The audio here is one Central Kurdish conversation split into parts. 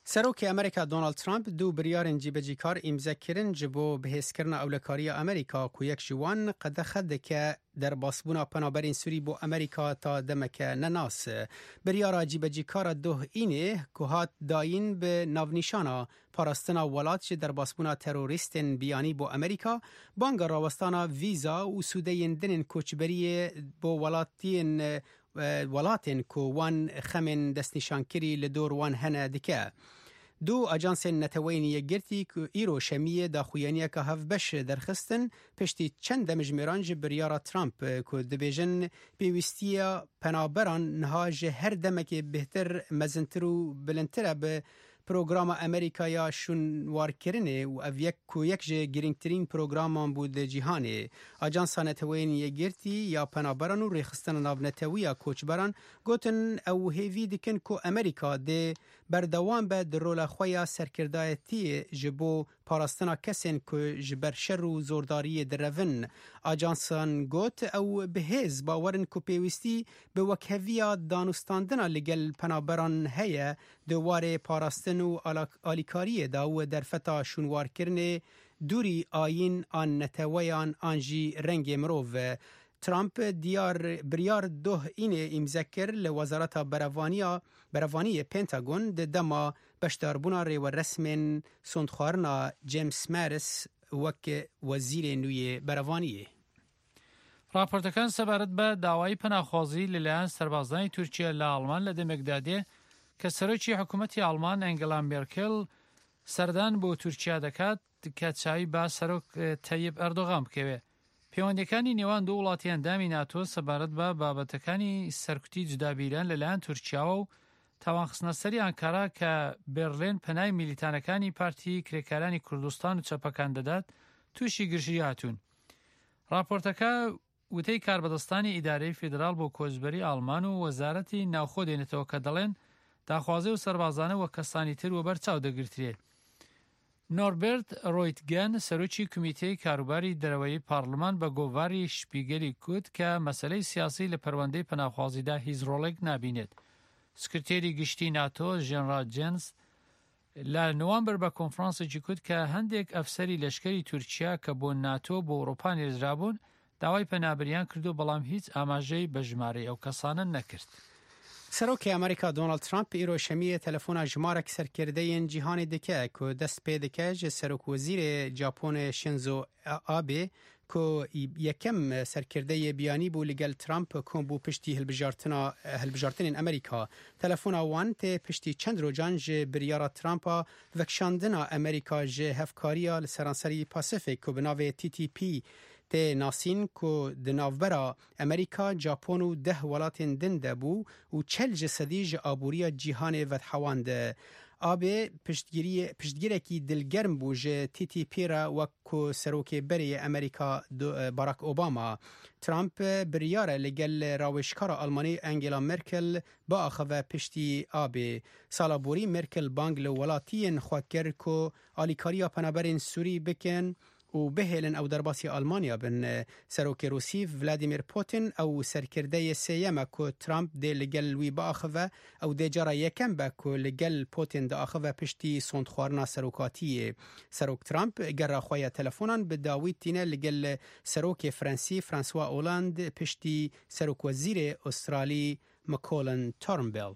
سروک امریکا دونالد ترامپ دو بریارن جیبجیکار امضا کردن جبو بهسکرنا اولکاری امریکا کو یک جوان قد خد که در باسبونا پنابرین سوری بو امریکا تا دمک نناس بریارا جیبجیکار دو اینه که هات داین به ناونیشانا پاراستنا ولات در باسبونا تروریستن بیانی بو امریکا بانگ راوستانا ویزا و سودین دنن کوچبری بو ولاتین که وان خمن دستنشانکری لدور وان هنه دکه دو اجانس نتوینی گرتی که ایرو شمیه دا خویانیه که هف بش درخستن پشتی چند دمج میرانج بریارا ترامپ که دبیجن پیوستیا پنابران نهاج هر دمک بهتر مزنتر و بلندتر به پروگرام امریکایا شون وارکرنه و اویک کو یک جه گرینگترین پروگرامان بود جهانه اجانس نتوینی گرتی یا پنابران و ریخستن ناو نتویا کوچبران گوتن او هیوی دکن که امریکا ده بردوان به در رول خویا سرکردایتی جبو پاراستنا کسین که جبر شر و زورداری درون اجانسان گوت او بهز باورن که پیوستی به وکهویا دانستاندنا لگل پنابران هیا دواره پاراستن و آلیکاری داو در فتا شنوار کرنه دوری آین آن نتویان آنجی رنگ مروف ترامپ بریار دو اینه امذکر لوزارت بروانی پنتاگون ده دما بشتاربونا ری و رسم سندخوارنا جیمز مارس وک وزیر نوی بروانیه. راپۆرتەکان سەبارەت بە داوای پەناخوازی لەلایەن سەربازانی تورکیا لە ئاڵمان لە دەمێکدادێ کە سەرۆکی حکوومەتی ئاڵمان ئەنگلا مێرکل سەردان بۆ تورکیا دەکات کە چاوی با سەرۆک تەیب ئەردۆغان بکەوێ. پەیوەندیەکانی نێوان دوو وڵاتی ئەندامی ناتۆ سەبارەت بە بابەتەکانی سەرکوتی جودابیران لەلایەن تورکیاوە و تاوانخستنە سەری ئەنکارا کە بێرلین پەنای میلیتانەکانی پارتی کرێکارانی کوردستان و چەپەکان دەدات تووشی گرژی هاتوون. راپۆرتەکە وتەی کاربەدەستانی ئیدارەی فیدرال بۆ کۆچبەری ئاڵمان و وەزارەتی ناوخۆ دێنێتەوە کە دەڵێن داخوازی و سەربازانە وە کەسانی تر وە بەرچاو دەگرترێت. نۆربێرت ڕۆیتگەن سەرۆکی کمیتەی کاروباری دەرەوەی پارلمان بە گۆڤاری شپیگەلی کوت کە مەسەلەی سیاسی لە پەروەندەی پەناخوازیدا هیچ ڕۆڵێک نابینێت. سکرتێری گشتی ناتۆ ژێنرال جێنس لە نۆوەمبەر بە کۆنفرانسێکی کوت کە هەندێک ئەفسەری لەشکەری تورکیا کە بۆ ناتۆ بۆ ئەوڕۆپا نێردرابوون داوای پەنابریان کردو بەڵام هیچ ئاماژەی بە ژمارەی ئەو کەسانە نەکرد. سروک امریکا دونالد ترامپ ایرو شمیه تلفن جمارک سرکرده جهان دکه که دست پیدکه جه سروک وزیر ژاپن شینزو آبه که یکم سرکرده بیانی بو لگل ترامپ کن بو پشتی هلبجارتن امریکا تلفن وان ته پشتی چند رو جانج بریارا ترامپا وکشاندنا امریکا جه هفکاریا لسرانسری پاسیفیک که بناوه TTP ته ناسین که دناوبرا امریکا ژاپن و 10 ولاتین دنده بو و 40 جسدی جه آبوری جیهان ودحوانده آبه پشتگیره کی دلگرم بو جه TTP را وکو سروک بری امریکا باراک اوباما ترامپ بریاره لگل راوشکار آلمانی انگلا مرکل با آخوه پشتی آبه سالابوری مرکل بانگ لولاتین خواکر که آلیکاریا پنابرین سوری بکن و بهلن او درباسی آلمانیا بن سروک روسی ولادیمیر پوتین او سرکرده سیما که ترامپ ده لگل وی با آخوه او ده جارا یکم با که لگل پوتین ده آخوه پشتی سندخوارنا سروکاتی سروک ترامپ گر خواه تلفونان به داوید تینه لگل سروک فرانسی فرانسوا اولاند پشتی سروک وزیر استرالی مکولن تورنبل.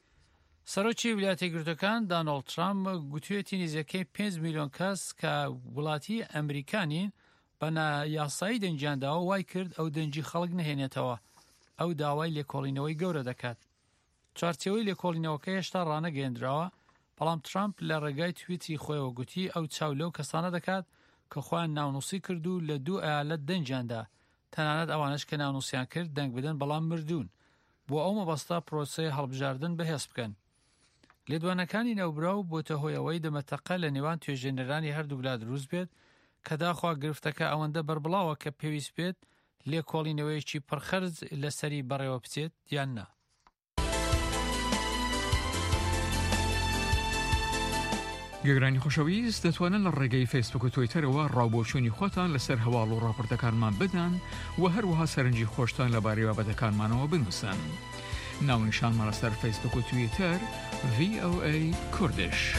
سەرۆکی ویلایەتە یەکگرتووەکان داناڵد ترامپ گوتوویەتی نزیکەی 5 میلیۆن کەس کە وڵاتی ئەمریکانین بە نایاسایی دەنجیانداوە وای کرد ئەو دەنجی خەڵک نهێنێتەوە. ئەو داوای لێکۆڵینەوەی گەورە دەکات. چوارچێوەی لێکۆڵینەوەکە هێشتا ڕانەگەیەندراوە، بەڵام ترامپ لە ڕێگای تویتری خۆیەوە گوتی ئەو چاو لەو کەسانە دەکات کە خۆیان ناونووسی کرد و لە 2 ئایالەت دەنجیاندا، تەنانەت ئەوانش کە ناونووسیان کرد دەنگ بدەن بەڵام مردوون بۆ ئەو مەبەستە پرۆسەی هەڵبژاردن بەهێز بکەن. لێدوانەکانی نەوبراو بۆتە هۆیەوەی دەمەتەقە لە نێوان توێژێنەرانی هەردوو وڵات دروست بێت کە داخوا گرفتەکە ئەوەندە بەربڵاوە کە پێویست بێت لێکۆڵینەوەیەکی پڕخەرج لەسەری بەڕێوە بچێت یان نا. گەگرانی خۆشەویست دەتوانن لە ڕێگەی فیسبوک و تویتەرەوە ڕاوبۆچوونی خۆتان لەسەر هەواڵ و ڕاپۆرتەکانمان بدەن و هەروەها سەرنجی خۆشتان لەبارەی بابەتەکانمانەوە بنووسن. ناونشانمان لەسەر فیسبوک و تویتر VOA کوردش.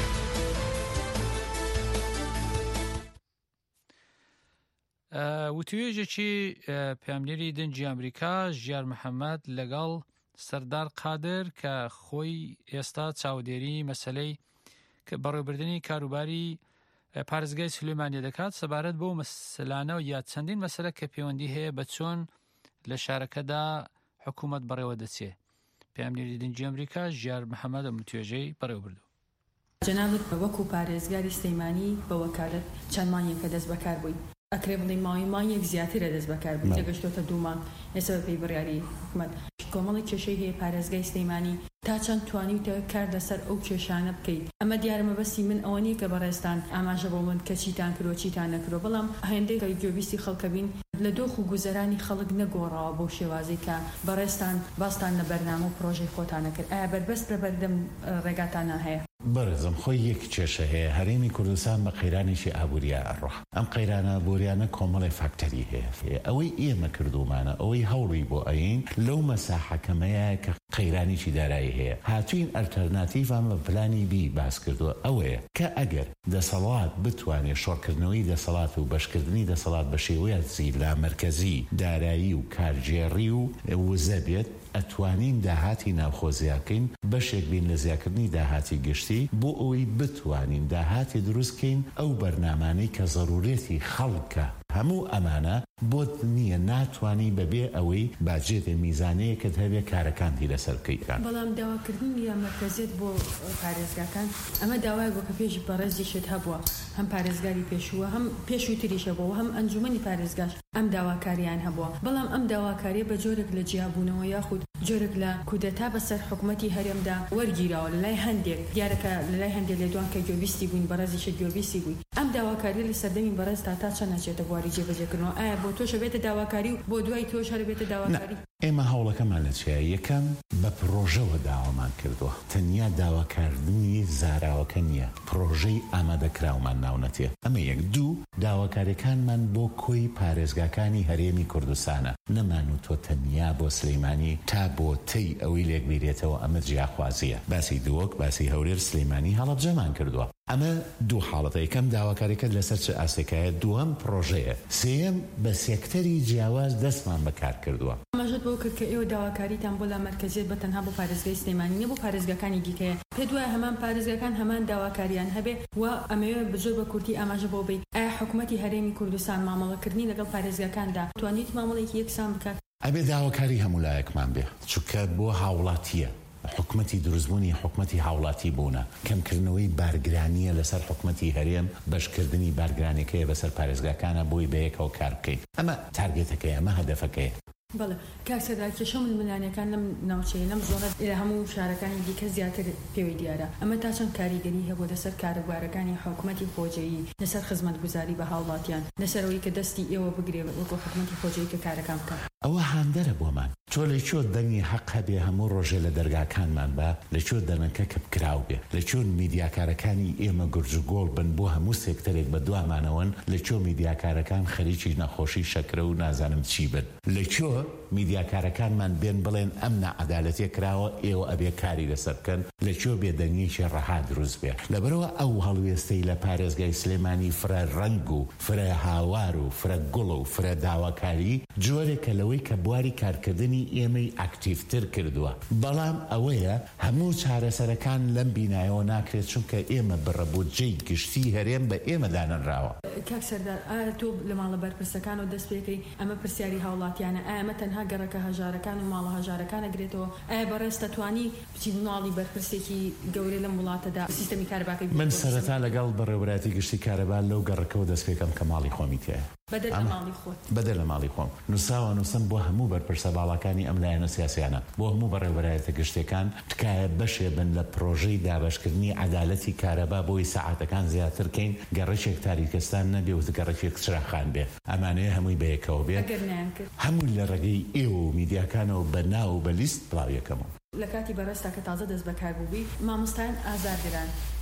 وتوێژێکی پێمنێری دەنجی ئەمریکا ژیار محەممەد لەگەڵ سەردار قادر کە خۆی ئێستا چاودێری مەسلەی کە بەڕێوەبردننی کاروباری پارێزگای سلێمانیە دەکات سەبارەت بۆ مەسلانە و یا چەندین مەسەلە کە پەیوەندی هەیە بە چۆن لە شارەکەدا حکوومەت بەڕێوە دەچێ. پێمنێری دەنجی ئەمریکا ژیار محەممەد ئەم توێژەی بەڕێوەبردو. جەنابەت وەکو پارێزگاری سلێمانی بە وەکالەت چەند مانگێکە دەست بەکار بووی. ئەکرێ بڵێ مانگێک زیاترە دەست بەکار بووی دەگەشتۆتە 2 مانگ ئێستا بە پێی بڕیاری حکوومەت. کۆمەڵی کێشەی هەیە پارێزگای سلێمانی تا چەند توانیتە کار لەسەر ئەو کێشانە بکەیت. ئەمە دیارە مەبەستی من ئەوە نیە کە بەڕێستان ئاماژە بۆ من کە چیتان کردۆ چیتان نەکردۆ، بەڵام هەندێک گوێبیستی خەڵکە بین لە دۆخ و گوزەرانی خەڵک نەگۆڕاوە بۆ شێوازی کە بەڕێستان باستان لە بەرنامە و پرۆژەی خۆتانە کرد. ئایا بەربەست لە بەردەم ڕێگاتانە هەیە؟ بەڕێزم خۆی یەک کێشە هەیە. هەرێمی کوردستان بە قەیرانێکی ئابووریا ئەڕۆ. ئەم قەیرانە بۆریانە کۆمەڵی فاکتەری هەیە. ئەوەی ئێمە کردومانە ئەوەی هەوڵی بۆ ئەین لەو مەساحەکەمەیە کە قەیرانێکی دارایی هەیە. هاتوین ئەلتەرناتیڤان بە پلانی بی باس کردووە ئەوەیە کە ئەگەر دەسەڵات بتوانێت شۆڕکردنەوەی دەسەڵات و بەشکردنی دەسەڵات بە شێوەیەکی لامەرکەزی دارایی و کارژێڕی و وزە بێت، ئەتوانین داهاتی ناوخۆزیاکەین بەشێک بین لە زیاکردنی داهاتی گشتی بۆ ئەوەی بتوانین داهاتی دروستکەین ئەو بەرنامانەی کە زەرورەتی خەڵکە. هەموو ئەمانە بۆت نییە ناتوانی بەبێ ئەوەی باجێتە میزانەیەکت هەبێ کارەکانی لەسەر بکەیتان. بەڵام داواکردنی یا مەرکەزیت بۆ پارێزگاکان ئەمە داوای بۆ کە پێش بەڕێزیشت هەبووە، هەم پارێزگاری پێشووە هەم پێشووی تریشە بۆ هەم ئەنجومەنی پارێزگاش ئەم داواکاریان هەبووە. بەڵام ئەم داواکاریە بە جۆرێک لە جیابوونەوە یاخود جۆرێک لە کودەتا بەسەر حکوومەتی هەرێمدا وەرگیراوە لەلای هەندێک دیارەکە لەلای هەندێک لێدوان کە گوێبیستی بووین بەڕێزیشە گوێبیستی بووی. ئەم داواکاری لە سەردەمی بەڕێز تا چەند ناچێتە بواری جێبەجێکردنەوە؟ ئایا بۆ تۆش بێتە داواکاری و بۆ دوای تۆش هەر بێتە داواکاری؟ ئێمە هەوڵەکەمان لە چیە؟ یەکەم بە پرۆژەوە داوامان کردووە. تەنیا داواکردنی زاراوەکە نییە، پرۆژەی ئامادەکراومان ناونەتێ. ئەمە یەک. 2 داواکاریەکانمان بۆ کۆی پارێزگاکانی هەرێمی کوردستانە. نەمان و تۆ تەنیا بۆ سلەیمانی تا بۆ تەی ئەوەی لێک بیرێتەوە. ئەمە جیاخوازیە. باسی دووەک باسی هەولێر سلەیمانی هەڵەبجەمان کردووە. ئەمە 2 حاڵەتە. یەکەم داواکاریەکەت لەسەر چ ئاسێکایە، دووەم پرۆژەیە، سێم بە سێکتەری جیاواز دەستمان بەکار کردووە. ئەمەژت بۆ کرد کە ئێوە داواکاریتان بۆ لامەرکەزیت بە تەنها بۆ پارێزگای سلێمانی نیە، بۆ پارێزگاکانی دیکەیە. پێ دوایە هەمان پارێزگاکان هەمان داواکاریان هەبێ و ئەمەوێ بزۆر بە کورتی ئاماژە بۆ بێت. ئایا حکوومەتی هەرێمی کوردستان مامەڵەکردنی لەگەڵ پارێزگاکاندا توانیت مامەڵێکی یەکسان بکات؟ ئەبێ داواکاری هەموو لایەکمان بێ، چونکە بۆ هاوڵاتیە. حکومەتی دروستبوونی حکومەتی هاوڵاتی بوونە، کەمکردنەوەی بارگرانیە لەسەر حکومەتی هەرێم، بەشکردنی بارگرانەکەیە بەسەر پارێزگاکانە بۆی بەیەکەوە کار بکەیت. ئەمە تارگێتەکەیە، ئەمە هەدەفەکەیە. بەڵێ کاکسەدا کێشە ململانەکان لەم ناوچەیە لەم زۆرە لە هەموو شارەکانی دیکە زیاتر پێوەی دیارە. ئەمە تا چەند کاریگەری هەبوو لەسەر کارەبارەکانی حکومەتی خۆجەیی، لەسەر خزمەتگوزاری بە هاوڵاتیان، لەسەرەوەی کە دەستی ئێوە بگرێ وەکو حکومەتی خۆجەیی کە کارەکان بکات. ئەوە هاندەرە بۆمان. تۆ لەکوێ دەنگی حەق هەبێ هەموو ڕۆژێ لە دەرگاکانمان بە لەکوێ دەنەکە کە بکراو بێ، لەکوێ میدیاکارەکانی ئێمە گورج و گۆڵ بن بۆ هەموو سێکتەرێک بە دوامانەوەن، لەکوێ میدیاکارەکان خەریکی نەخۆشی شەکرە و نازانم چی بن، لەکوێ میدیاکارەکانمان بێن بڵێن ئەم نەعەدالەتیە کراوە ئێوە ئەبێ کاری لەسەر بکەن، لەکوێ بێدەنگیشی ڕەها دروست بێ. لەبەرەوە ئەو هەڵوێستەی لە پارێزگای سلێمانی فرە ڕەنگ و فرە هاوار و فرە گوڵ و فرە داواکاری جۆرێکە لەوەی کە بواری کارکردنی ئێمەی ئاکتیڤتر کردووە. بەڵام ئەوەیە هەموو چارەسەرەکان لەم بینایەوە ناکرێت، چونکە ئێمە بڕەبوجەی گشتی هەرێم بە ئێمە دانەنراوە. کاک سەردار، ئایا تۆ لە ماڵە بەرپرسەکان و دەست پێکەی ئەمە پرسیاری هاوڵاتیانە؟ ئایا ئەمە تەنها گەڕەکە هەژارەکان و ماڵە هەژارەکانە گرێتەوە؟ ئایا بەڕێستە توانی بچیت مناڵی بەرپرسێکی گەورەی لەم وڵاتەدا سیستەمی کارەباکەی؟ من سەرەتا لەگەڵ بەڕێوەبەراتی گشتی کارەبا لەو گەڕەکەەوە دەست پێکەم کە ماڵی خۆمی تایە. بەدەر لە ماڵی خۆت؟ بەدەر لە ماڵی خۆم. نووساوە نووسم بۆ هەموو بەرپرسە باڵەکانی ئەم لایەنە سیاسیانە، بۆ هەموو بەڕێوەبەرایەتە گشتەکان تکایە بەشێ بن لە پرۆژەی دابەشکردنی عەدالەتی کارەبا بۆی سەعاتەکان زیاترکەین، گەڕەکێک تاریکەستان نەبێ و گەڕەکێک چراخان بێ. ئەمانەیە هەمووی بەیەکەوە بێت، هەموو لە ڕێگەی ئێوە و میدیاکانەوە بە ناو و بە لیست بڵاو یەکەمەوە. لە کاتی بەڕێستا کە تازە دەست بەکار بووبی مامۆستایان ئازاردران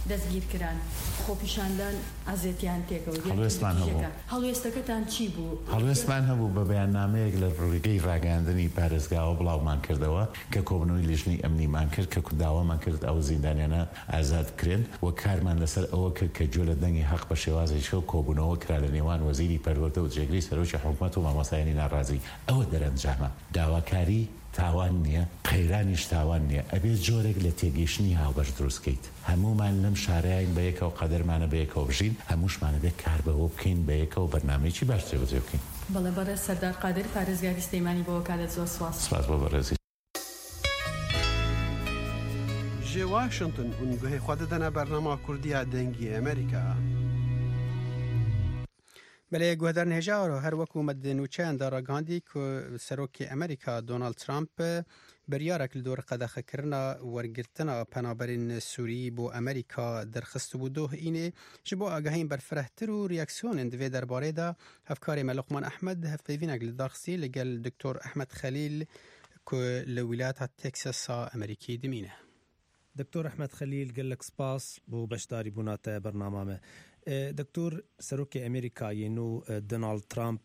دەستگیر کران خۆپیشاندان ئازێتیان تێکەوە هەڵوێستەکەتان چی بوو؟ هەڵوێستمان هەبوو بە بەیاننامەیەک لە ڕێگەی ڕاگەاندنی پارێزگاوە بڵاومان کردەوە کە کۆبنەوەی لیژنی ئەمنیمان کرد کە داوامان کرد ئەو زیندانیانە ئازاد کرێن و کارمان لەسەر ئەوە کرد کە گوێ لە دەنگی حەق بە شێوازێکی و کۆبوونەوە کرا لە نێوان وەزیری پەروەردە و جێگری سەرۆکی حکوومەت و مامۆستایانی ناڕازی ئەوە دەرەنجامە داواکاری تاوان نییە قەیرانیش تاوان نییە ئەبێت جۆرێک لە تێگەیشتنی هاوبەش دروستکەیت هەمومان لەم شارەیان بەیەکەوە قەدەرمانە بەیەکەوە بژین هەمووشمانە بێت کار بەوە بکەین بەیەکەوە بەرنامەیەکی باش جێبەجێ بکەین. بەڵێ بەڕێز سەردار قادر پارێزگاری سلەیمانی بۆ وەکالەت زۆر سپاس بۆ بەڕێزی. جێ واشنگتن هونگوهی خوا دەدەنە بەرنامە کوردیە دەنگی ئەمریکا. بله گوهدار نهجا هر وکو مدنوچه اندارا گاندی که سروک امریکا دونالد ترامپ بریارک لدور قدخه کرنا ورگرتنا پنابرین سوری بو امریکا درخست بودوه اینه جبو آگاهین برفرهتر و ریاکسیون اندوه درباره دا هفکار ملقمان احمد هفیوینک لدارخسی لگل دکتور احمد خلیل که لولایت تکساس امریکی دمینه. دکتور احمد خلیل گلک سپاس بو بشداری بونات برنامه. دکتور سروک امریکا ینو دونالد ترامپ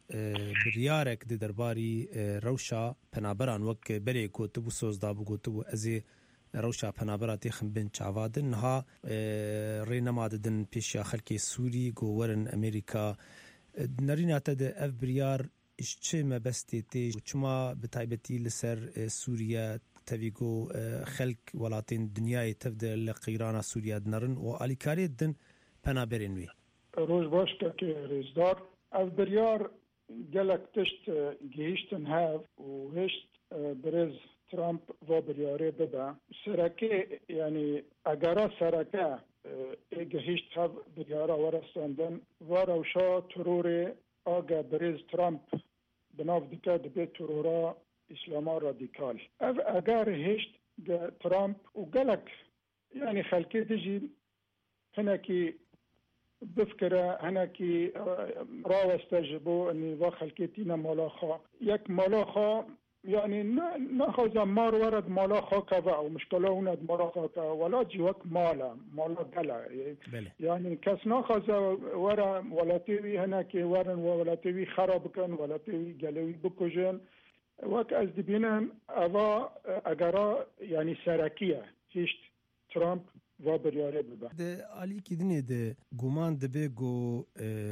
بریارک د درباری روشا پنابران وک بری کو تو سوزدا بو تو ازي روشا پنابراتی خمبن چاوادن ها رینمادن پیش خلکی سوری گورن امریکا نرینات د اف بریار اشچه مبستیتی چما بتایبتی لسر سوریا تاویگو خلق ولاتین دنیای تبدل لقیران سوریا دنرن و الیکاری دن پنابرین وی روز باشتا که رزدار از بریار گلک تشت گیشتن هاف و هشت برز ترامپ و بریاره بده سرکه یعنی اگرا سرکه گیشت هاف بریاره ورستاندن و روشا ترور آگه برز ترامپ بناف دکه دبی ترورا اسلاما رادیکال اگر هشت ترامپ و گلک یعنی خلقی دیجی هناكي بفكرة هناكي راو استجبوا اني وخلكيتينا مالاخا يك مالاخا يعني ناخذ مار ورد مالاخا كذا او مشكله هنا مالاخا كذا ولا جوك مالا دلا يعني كاس ناخذ ورا ولا تي هناكي ورن ولا تي خراب كان ولا تي جلوي بكوجن وك از دبينم اوا اجرا يعني سركيه هيشت ترامپ و بریاره ببه ده علی کی دنه ده گمان دبه گو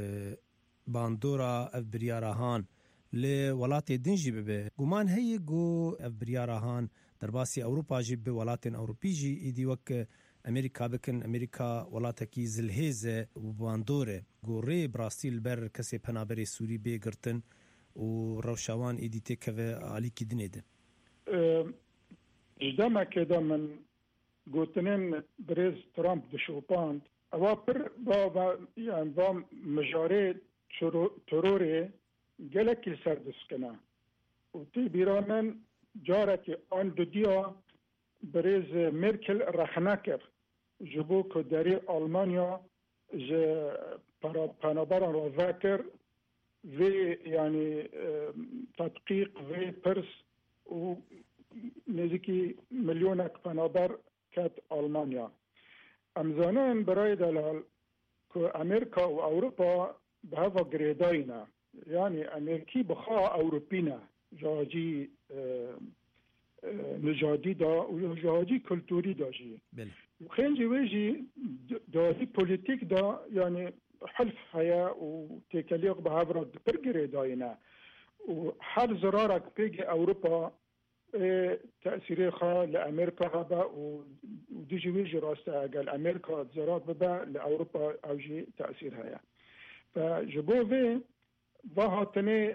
باندورا اف بریارهان ل ولات دنجی ببه گمان هی گو اف بریارهان در باسی اوروپا جی به ولات اوروپی جی ایدی وک امریکا بکن امریکا ولات کی زلهزه و باندوره گو ری براسیل بر کسی پنابری سوری به گرتن و روشوان ایدی تکوه علی کی دنه ده اجدام کده من گوتنین برز ترامپ دشوپاند اوا پر با يعني با مجاري تروري گلکی سردسکنه و تی بیرامن جارتی آن دودیا برز مرکل رخنکر جبو که داری آلمانیا ج پنابران را ذکر و يعني تدقیق و پرس و نزدیکی میلیونک پنابر كانت ألمانيا أمزانين برای دلال که امریکا و اروپا به هوا گریداینا یعنی امریکی بخوا اوروپینا جاجی نژادی دا و جاجی کلتوری دا جی و خیلی ویجی داری پولیتیک دا یعنی حلف هیا و تکلیق به هوا پر گریداینا و هر زرارک پیگ اروپا تأثيري خا لأمريكا هبا وديجي ويجي راستا قال أمريكا زرات ببا لأوروبا أوجي تأثيرها يعني. فجبو في ظهرتني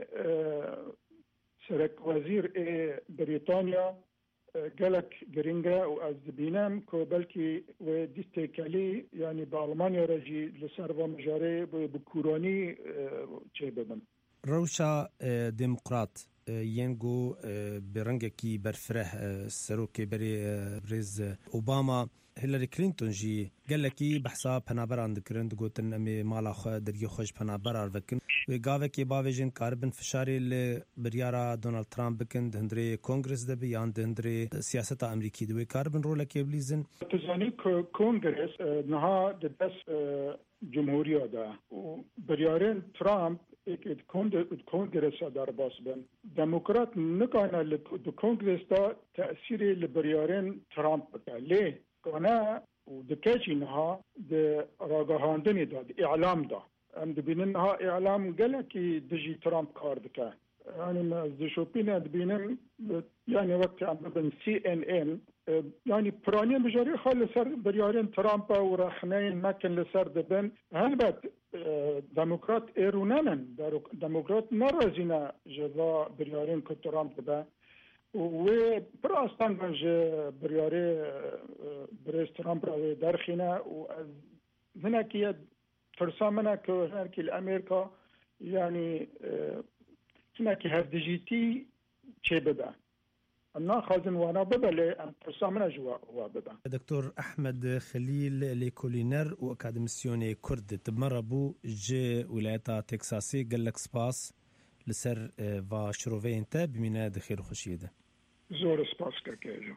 سرك وزير بريطانيا قالك جرينجا وأزدبينام كو بلكي وديستيكالي يعني بألمانيا رجي لسربا مجاري بكوراني تشيببن روشا ديمقراط ينجو برنجكي برفره سروكي بري بريز اوباما هيلاري كلينتون جي قال لكي بحساب بنابر عند كرند قوتن امي مالا خو دري خوش بنابر وكن وگاوکی باویجن کاربن فشاری لبریارا دونالد ترامپ بکن دهندری کنگرس دبی یان دهندری سیاست امریکی دوی کاربن روله که بلیزن تزانی کنگرس نها دبس جمهوری ده و بریارن ترامپ کنگرس دار باس بن دموکرات نکانه لکنگرس دا تأثیر لبریارن ترامپ بکه لی کانه و دکیچی نها ده راگهاندنی دا اعلام دا ام دبینن ها اعلام گله که دجی ترامپ کار بکه يعني از دشوبينا دبينن يعني وقت عم بن CNN يعني برانيا بجاري خال سر بريارين ترامب ورحنين ما كان لسر دبن هلبت ديمقراط ايرونان ديمقراط نرازينا جوا بريارين كترامب دبا و براستان بنج برياري بريس ترامب راوي درخينا و هناك فرسامنا كهناك الامريكا يعني هناك هردجيتي چه بدا انا خازن وانا بدا ل برسامنا جوا وبدا دكتور احمد خليل ليكولينر واكاديميسيون كرد تمربو ج ولايات تكساسي قالك سباس لسر و شروفي انت بمينا دخير خوشيده زور سباس كاكيجو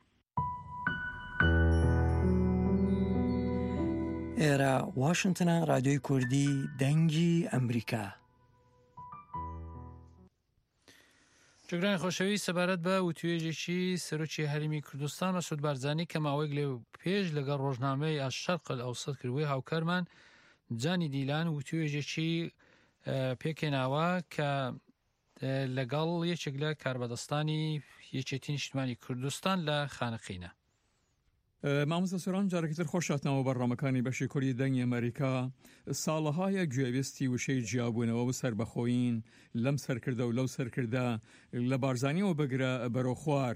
إيرا واشنطن راديو كردي دنجي أمريكا جگران خوشوی سبارت با و تویجی سروچی هریمی کردستان مسعود بارزانی که ماویگ لی پیش لگر روزنامه از شرق الاوسط کروی هاوکرمان جانی دیلان و تویجی پیکناوا که لگل یچگله کاربدستانی یچتین اجتماعی کردستان لخانقینه. مامۆستا سۆران جارێکتر خۆشاتنەوە بەڕامەکانی بەشی کوردی دەنگی ئەمریکا ساڵەهایە گوێویستی وشەی جیابوونەوە و سربەخۆین لەم سەرکردە و لەو سەرکردە لە بارزانیەوە بگرە بەرەو خوار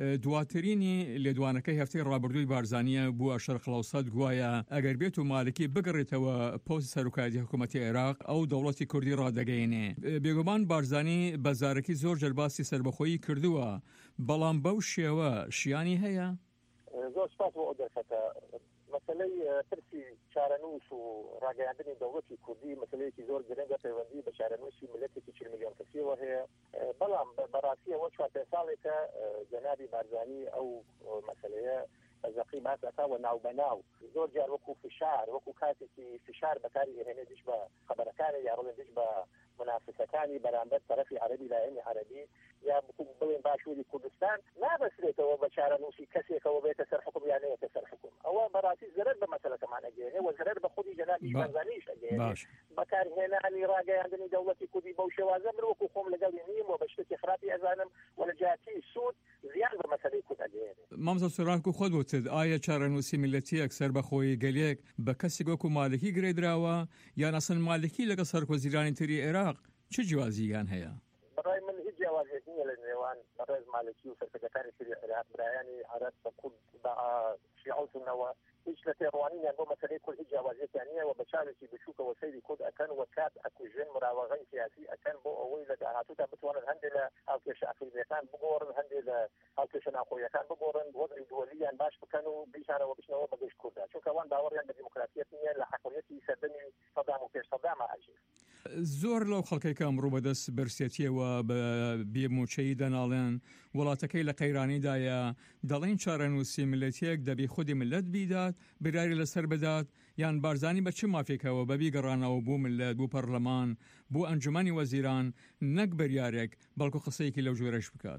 دواترینی لێدوانەکەی هەفتەی ڕابردووی بارزانیە بووە شەرق ئەوسەد گوایە ئەگەر بێت و مالکی بگەڕێتەوە پۆستی سەرۆکایەتی حکوومەتی عێراق ئەو دەوڵەتی کوردی ڕادەگەیەنێ بێگومان بارزانی بەزارێکی زۆر جەرباسی سربەخۆیی کردووە بەڵام بەو شێوە شیانی هەیە زۆر سپاس بۆ ئەو دەرفەتە مەسەلەی پرسی چارەنووس و ڕاگەیاندنی دەوڵەتی کوردی مەسەلەیەکی زۆر گرنگە پەیوەندی بە چارەنووسی ملەتێکی 40 میلیۆن کەسیەوە هەیە بەڵام بەڕاستی ئەوە 4 ساڵێکە جەنابی بارزانی ئەو مەسەلەیە زەقی باسەکەوە ناوبەناو زۆر جار وەکو فشار وەکو کاتێکی فشار بەکاری هێنێ دیش بە خەبەرەکانە یا ڕڵێن دیش بە منافسەکانی بەرامبەر تەرەفی عەرەبی لایەنی عەرەبی یا بڵێن باشووری کوردستان نابەسرێتەوە بە چارەنووسی کەسێکەوە بێتە سەر حکم یان نەیەتە سەر حکم ئەوە بەڕاستی زەرەر بە مەسەلەکەمان ئەگەێنێ و زەرەر بە خودی جەنابی بارزانیش ئەگەێنێ بەکارهێنانی ڕاگەیاندنی دەوڵەتی کوردی بەو شێوازە من وەکو خۆم لەگەڵی نیم و بە شتێکی خراپی ئەزانم و لە جیاتی سوود زیان بە مەسەلەی کورد ئەگەێنێ مامۆستا سۆران و خۆت وتت ئایا چارەنووسی میلەتیەک سەربەخۆیی گەلێک بە کەسێک وەکو مالکی گرێدراوە یان ئەسڵ مالکی لەگە سەرکۆزیرانی تری عێراق چه جیازییان هەیە؟ بەڕای من هیچ جیاوازێک نییە لە نێوان بەڕێز مالکی و سەرکردەکانی تری عێراق برایانی عەرەب بە کورد بە شیعە و سوننەوە هیچ لە تێڕوانینیان بۆ مەسەلەی کورد هیچ جیاوازیەکیان نییە و بە چارێکی بچووکەوە سەیری کورد ئەکەن و کات ئەکوژن مراوەغەی سیاسی ئەکەن بۆ ئەوەی لە داهاتوودا بتوانن هەندێک لە هاوکێشە ئەقلیمیەکان بگۆڕن هەندێک لە هاوکێشە ناخۆیەکان بگۆڕن وەزعی دووەلیان باش بکەن و بیشارەوە بچنەوە بە گەشت کوردە چونکە ئەوان باوەڕیان بە دیموکراسیەت نییە لە حەقیقەتی سەردەمی سەدام و پێش سەدامە ئاژیر زۆر لەو خەڵکێک ئەمڕۆ بەدەست بەرسێتیەوە بە بێموچەیی دەناڵێن وڵاتەکەی لە قەیرانیدایە دەڵێن چارەنووسی ملەتیەک دەبی خودی ملت بیدات براری لەسەر بدات یان بارزانی بە چ مافێکەوە بەبی گەڕانەوە بوو ملت بوو پەرلەمان بوو ئەنجومەنی وەزیران نەک بەریارێک بەڵکو قسەیەکی لەو جۆرەش بکات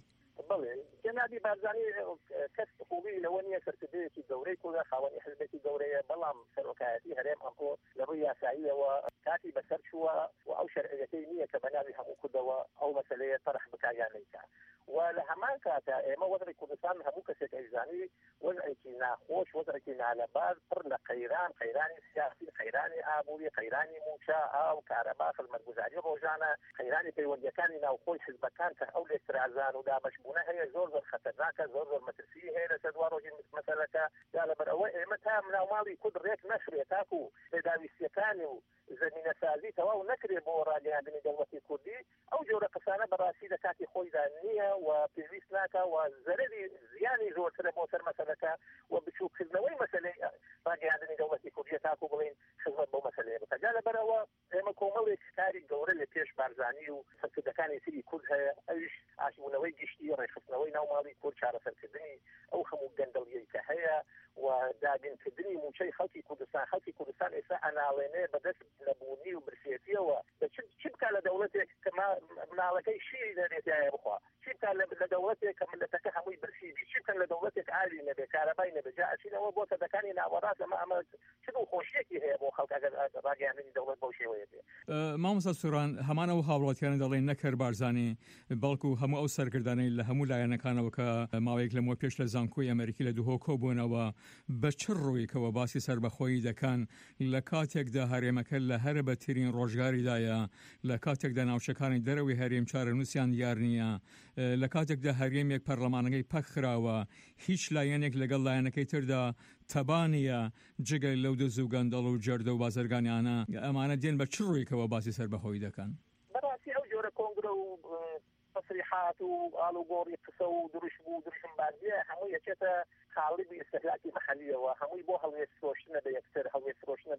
جنابی بارزانی کەس خوبی لەوە نییە سەرکردەیەکی گەورەی کوردە خاوەنی حزبێکی گەورەیە بەڵام سەرۆکایەتی هەرێم ئەمڕۆ لە ڕووی یاساییەوە کاتی بەسەر چووە و ئەو شەرعیەتەی نییە کە بەناوی هەموو کوردەوە ئەو مەسەلەیە تەرح بکایان نەیکا و لە هەمان کاتە ئێمە وەزعی کوردستان هەموو کەسێک ئەیزانی وەزعێکی ناخۆش وەزعێکی نالەباز پڕ لە قەیرانی سیاسی قەیرانی ئابووری قەیرانی موچە ئاو کارەبا خزمەتگوزاری ڕۆژانە قەیرانی پەیوەندیەکانی ناوخۆی حزبەکان کە ئەو لێسترازان و دابەشبوونە هەیە زۆر خەتەرناکە زۆر مەترسی هەیە لەسەر دوا ڕۆژی مەسەلەکە یا لەبەر ئەوە ئێمە تا ناوماڵی کورد ڕێک نەشرێت تاکو پێداویستیەکانی و زمینە سازی تەواو نەکرێ بۆ ڕاگەیاندنی دەوڵەتی کوردی ئەو جۆرە قسانە بەڕاستی لە کاتی خۆیدا نییە و پێویست ناکە و زەرری زیانی زۆرترە بۆ سەر مەسەلەکە و بچووکردنەوەی مەسەلەی ڕاگەیاندنی دەوڵەتی کوردیە تاکو بڵین خدمت بۆ مەسەلەیە بکات. جا لەبەرەوە ئێمە کۆمەڵێک کاری گەورە لە پێش بارزانی و سەرکردەکانی سری کورد هەیە، ئەویش ئاشبوونەوەی گشتی ڕێخستنەوەی ناوماڵی کورد، چارەسەرکردنی ئەو هەموو گەندەڵیەی کە هەیە و دابینکردنی موچەی خەڵکی کوردستان ئێستا ئەناڵێنێ بەدەست نەبوونی و برسێتیەوە چی بکات لە دەوڵەتێک کە مناڵەکەی شیری دەرێتایە بخوا، چی بکات لە دەوڵەتێک کە ملەتەکە هەمووی برسیبی، چی بکەن لە دەوڵەتێک ئاوی نەبێ، کارەبای نەبێ. جا ئەچینەوە بۆ سەدەکانی ناوەڕاست ئەمە چ خۆشیەکی هەیە بۆ خەڵک ئەگەر ڕاگەیاندنی دەوڵەت بەو شێوەیە بێ. مامۆستا سووران، هەمانەوە هاوڵاتیانە دەڵێن نەکەر بارزانێ، بەڵکو هەموو ئەو سەرکردانەی لە هەموو لایەنەکانەوە کە ماوەیەک لەمەوە پێش لە زانکۆی ئەمریکی لە دووهۆ کۆبوونەوە بە چ ڕوویکەوە باسی سربەخۆیی دەکەن لە کاتێکدا هەرێمەکە لە هەرە بەترین ڕۆژگاریدایە، لە کاتێکدا ناوچەکانی دەرەوەی هەرێم چارەنووسیان دیار نییە، لە کاتێکدا هەرێمێک پەرلەمانەکەی پەک خراوە، هیچ لایەنێک لەگەڵ لایەنەکەی تردا تەبانیە جگەی لەو دز و گەندەڵ و جەردە و بازرگانیانە. ئەمانە دێن بە چ ڕوویکەوە باسی سربەخۆیی دەکەن؟ بەڕاستی ئەو جۆرە کۆنگرە و تەسریحات و ئاڵوگۆڕی قسە و دروشم بازیە هەموو یەکێتە خاڵبی ئستهلاکی مەحەلیەوە، هەمووی بۆ هەڵوێستفرۆشتنە بە یەکسەر، هەڵوێستفرۆشتنە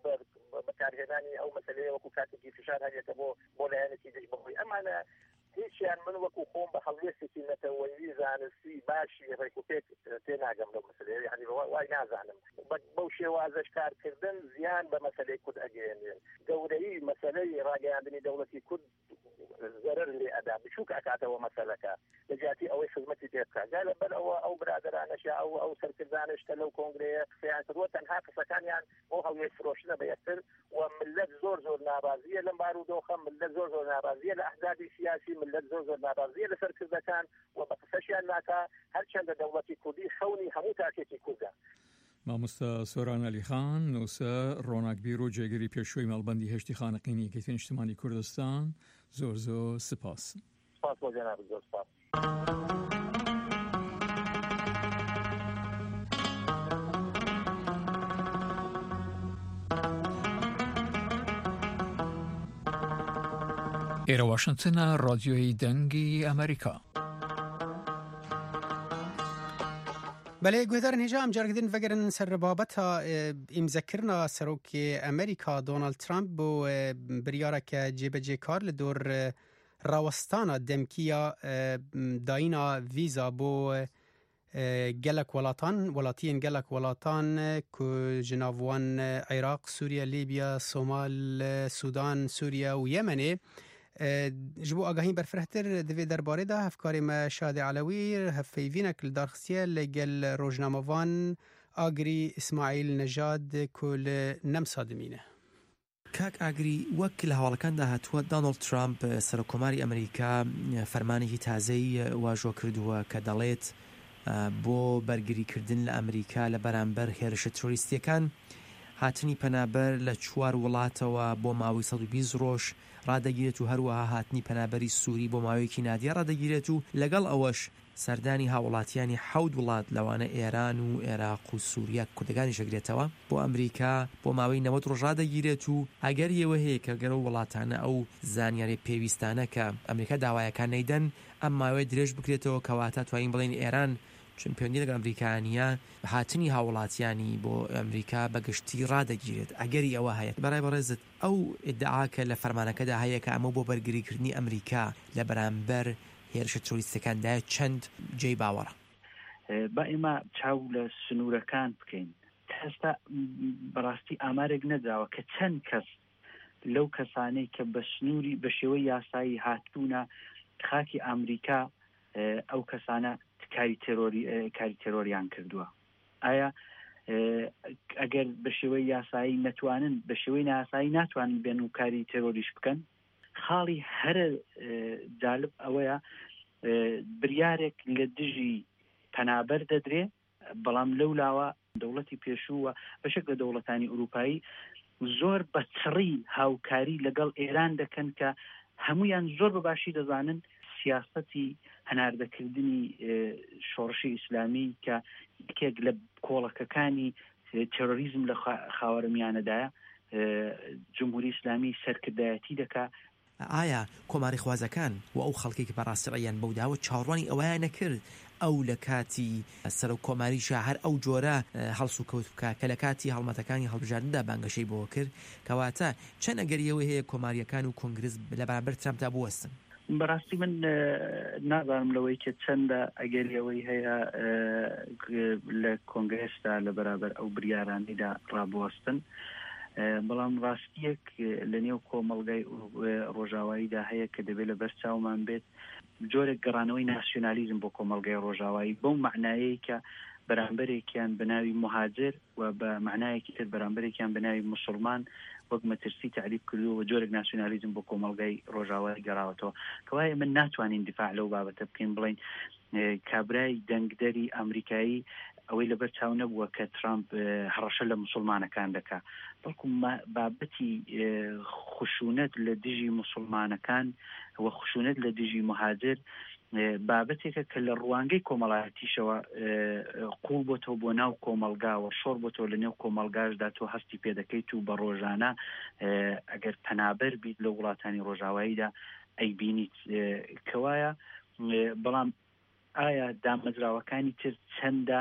بەکارهێنانی ئەو مەسەلەیە وەکو کاتێکی فشار هەیەکە بۆ لایەنێکی دژ بەخۆی. ئەمانە هیچیان من وەکو خۆم بە هەڵوێستێکی نەتەوەیی زانستی باشی ڕێکوپێک تێناگەم لەو مەسەلەیە، یعنی وای نازانم بەو شێوازەش کارکردن زیان بە مەسەلەی کورد ئەگەێنێن. گەورەی مەسەلەی ڕاگەیاندنی دەوڵەتی کورد زەرەر لێ ئەدا بچووک ئەکاتەوە مەسەلەکە لە جیاتی ئەوەی خزمەتی پێ بکات. جا لەبەرەوە ئەو برادرانەش ئەو سەرکردانشتە لەو کۆنگرەیە قسەیان کردووە، تەنها قسەکانیان بۆ هەڵوێستفرۆشتنە بە یەکتر و ملت زۆر نابازیە لەم بارودۆخە، ملت زۆر نابازیە لە ئەحزابی سیاسی، ملت زۆر نابازیە لە سەرکردەکان و بە قسەشیان ناکا هەرچەندە دەوڵەتی کوردی خەونی هەموو تاکێکی کوردە. مامۆستا سۆران عەلیخان، نووسەر، ڕۆناکبیر و جێگەری پێشووی مەڵبەندی هێشتی خانقینی یەکێتی نیشتیمانی کوردستان، زۆر سپاس. سپاس بۆ جەناب، زۆر سپاس. ئێرە واشنگتنە، ڕادیۆی دەنگی ئەمریکا. بله گوهدارن هجا ام جارگدین وگرن سر بابتا امزکرنا سروک امریکا دونالد ترامپ بو بریاره که جیبجی کار لدور راوستانا دمکیا داینا ویزا بو گلک ولاتین گلک ولاتان که جناوان عراق، سوریا، لیبیا، صومال، سودان، سوریا و یمنه جبو آگاهی برفرهتر دوی درباره ده هفکاری ما شاد علوی هفیوینه کل دارخصیه لگل روزنامه‌وان آگری اسماعیل نژاد کل نمسادمینه. کاک ئاگری وەک لە هەواڵەکاندا هاتووە دۆناڵد ترامپ سەرۆکۆماری ئەمریکا فەرمانێکی تازەی واژۆ کردووە کە دەڵێت بۆ بەرگریکردن لە ئەمریکا لە بەرامبەر هێرشە تۆریستیەکان هاتنی پەنابەر لە 4 وڵاتەوە بۆ ماوەی 120 ڕۆژ ڕادەگیرێت و هەروەها هاتنی پەنابەری سووری بۆ ماوەیەکی نادیە ڕادەگیرێت و لەگەڵ ئەوەش سەردانی هاوڵاتیانی 7 وڵات لەوانە ئێران و عێراق و سووریا کوردەکانی شەگرێتەوە بۆ ئەمریکا بۆ ماوەی 90 ڕۆژ ڕادەگیرێت و ئەگەر ئێوە هەیە کە گەرە وڵاتانە ئەو زانیاری پێویستانە کە ئەمریکا داوایەکان نەیدەن ئەم ماوەی درێژ بکرێتەوە کەواتە توانین بڵێن ئێران چون پەیوەندی لەگەڵ ئەمریکانیە هاتنی هاوڵاتیانی بۆ ئەمریکا بەگشتی ڕادەگیرێت ئەگەری ئەوە هەیە. بەڕای بەڕێزت ئەو ئیدعاکە لە فەرمانەکەدا هەیە کە ئەمە بۆ بەرگریکردنی ئەمریکا لە بەرامبەر هێرشە تۆریستەکاندایە چەند جێی باوەڕە؟ با ئێمە چاو لە سنوورەکان بکەین. هەستا بەڕاستی ئامارێک نەداوە کە چەند کەس لەو کەسانەی کە بە سنووری بە شێوەی یاسایی هاتبوونە خاکی ئەمریکا ئەو کەسانە کاری تێرۆریان کردووە. ئایا ئەگەر بە شێوەی یاسایی نەتوانن بە شێوەی نایاسایی ناتوانن بێن و کاری تێرۆریش بکەن؟ خاڵی هەرە جالب ئەوەیە بریارێک لە دژی پەنابەر دەدرێ، بەڵام لەولاوە دەوڵەتی پێشووە بەشێک لە دەوڵەتانی ئوروپایی زۆر بە چڕی هاوکاری لەگەڵ ئێران دەکەن کە هەمویان زۆر بەباشی دەزانن سیاسەتی هەناردەکردنی شۆڕشی ئیسلامی کە یەکێک لە کۆڵەکەکانی تێرۆریزم لە خاوەرمیانەدایە جمهوری ئیسلامی سەرکردایەتی دەکا ئایا کۆماری خوازەکان و ئەو خەڵکی کە بەڕاستیڕەیان بەوداوە چاوەڕوانی ئەویان نەکرد ئەو لە کاتی سەر و کۆماریشە هەر ئەو جۆرە هەڵس و کەوت بکە کە لە کاتی هەڵمەتەکانی هەڵبژاردندا بانگەشەی بۆ کرد کەواتە چەند ئەگەریەوە هەیە کۆماریەکان و کۆنگرس لە بەرامبەر ترامپدا بوەستن؟ بەڕاستی من نازانم لەوەی کە چەندە ئەگەریەوەی هەیە لە کۆنگرسدا لە بەرامبەر ئەو بریارانیدا ڕابوەستن، بەڵام ڕاستیەک لە نێو کۆمەڵگای ڕۆژاواییدا هەیە کە دەبێت لە بەرچاومان بێت جۆرێک گەڕانەوەی ناسیۆنالیزم بۆ کۆمەڵگای ڕۆژاوایی بەو معنایەیە کە بەرامبەرێکیان بەناوی مهاجر و بە معنایەکی تر بەرامبەرێکیان بەناوی موسڵمان وەک مەترسی تعریف کردو و جۆرێک ناسیۆنالیزم بۆ کۆمەڵگای ڕۆژاوایی گەڕاوەتەوە کەوایە من ناتوانین دیفاع لەو بابەتە بکەین بڵین کابرای دەنگدەری ئەمریکایی ئەوەی لەبەر چاو نەبووە کە ترامپ هەڕەشە لە موسڵمانەکان دەکا، بەڵکو بابەتی خشونەت لە دژی موسڵمانەکان و خشونەت لە دژی مهاجر بابەتێکە کە لە ڕوانگەی کۆمەڵایەتیشەوە قوڵ بۆتەوە بۆ ناو کۆمەلگاوە شۆڕ بۆتەوە لە نێو کۆمەلگاشدا تۆ هەستی پێ دەکەیت و بە ڕۆژانە ئەگەر پەنابەر بیت لە وڵاتانی ڕۆژاواییدا ئەیبینیت کەوایە، بەڵام ئایا دامەزراوەکانی تر چەندە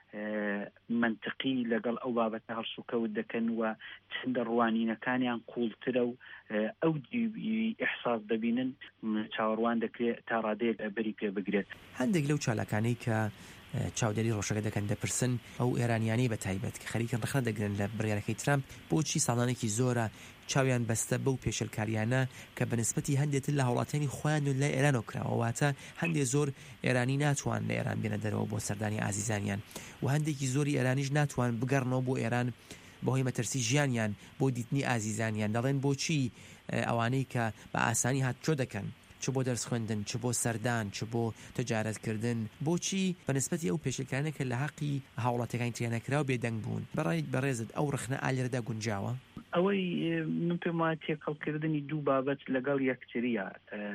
منطقی لەگەڵ ئەو بابەتە هەڵسوکەوت دەکەن و چەندە ڕوانینەکانیان قوڵترە و ئەو ئیحساس دەبینن چاوەڕوان دەکرێت تا ڕادەیەک بەری پێ بگرێت. هەندێک لەو چالاکانەی کە چاودێری ڕۆژەکە دەکەن دەپرسن ئەو ئێرانیانی بە تایبەت کە خەریکن ڕخنە دەگرن لە بڕیارەکەی ترامپ بۆچی ساڵانێکی زۆرە چاویان بەستە بەو پێشەلکاریانە کە بەنسبەتی هەندێتر لە هەوڵاتانی خۆیان و لە ئێرانەوە کراوە، واتە هەندێک زۆر ئێرانی ناتوان لە ئێران بێنە دەرەوە بۆ سەردانی ئازیزانیان و هەندێکی زۆری ئێرانیش ناتوان بگەڕنەوە بۆ ئێران بەهۆی مەترسی ژیانیان بۆ دیتنی ئازیزانیان. دەڵێن بۆچی ئەوانەی کە بە ئاسانی هاتچۆ دەکەن چ بۆ دەرس خوێندن چ بۆ سەردان چ بۆ تجارەتکردن بۆچی بەنسبەتی ئەو پێشەکانێکە لە حەقی هاوڵاتەکانی تریانەکراوە بێدەنگ بوون. بەڕێیت بەڕێزت ئەو ڕخنە ئالێرەدا گونجاوە؟ ئەوەی من پێم وایە تێکەڵکردنی دوو بابەت لەگەڵ یەکتریە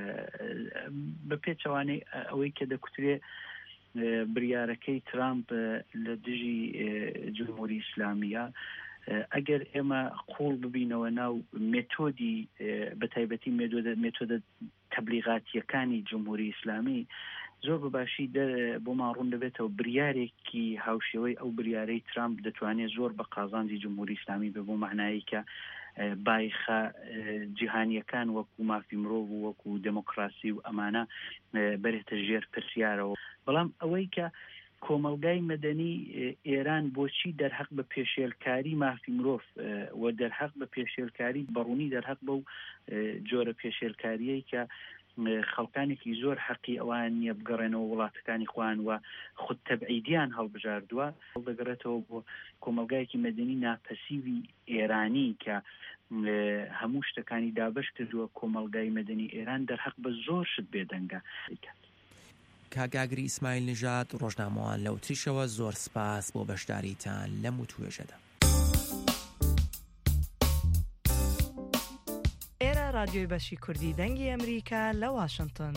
بە پێچەوانەی ئەوەی کە دەکوترێ بریارەکەی ترامپ لە دژی جمهوری ئیسلامیە ئەگەر ئێمە قوڵ ببینەوە ناو مێتۆدی بەتایبەتی مێتۆدە تەبلیغاتیەکانی جمهوری ئیسلامی زۆر بەباشی بۆمان ڕوون دەبێتەوە بریارێکی هاوشێوەی ئەو بریارەی ترامپ دەتوانێت زۆر بە قازانجی جمهوری ئیسلامی بە بۆ معنایی کە بایخە جیهانیەکان وەکو مافی مرۆڤ و وەکو دموکراسی و ئەمانە بەرێتە ژێر پرسیارەوە. بەڵام ئەوەی کە کۆمەلگای مەدەنی ئێران بۆچی دەرحەق بە پێشێلکاری مافی مرۆڤ و دەرحەق بە پێشێلکاری بەڕوونی دەرحەق بەو جۆرە پێشێلکاریەی کە خەڵکانێکی زۆر حەقی ئەوان نییە بگەڕێنەوە وڵاتەکانی خوان و خود تەبعیدیان هەڵبژاردووە هەڵدەگەڕێتەوە بۆ کۆمەلگایەکی مەدەنی ناپەسیوی ئێرانی کە هەموو شتەکانی دابش کردووە کۆمەلگای مەدەنی ئێران دەرحەق بە زۆر شت بێدەنگە. کاگاگری ئیسماعیل نژاد ڕۆژنامەوان لەو تریشەوە زۆر سپاس بۆ بەشداریتان لەم وتوێژەدا. ئێرە رادیۆی بەشی کوردی دەنگی ئەمریکا لە واشنگتن.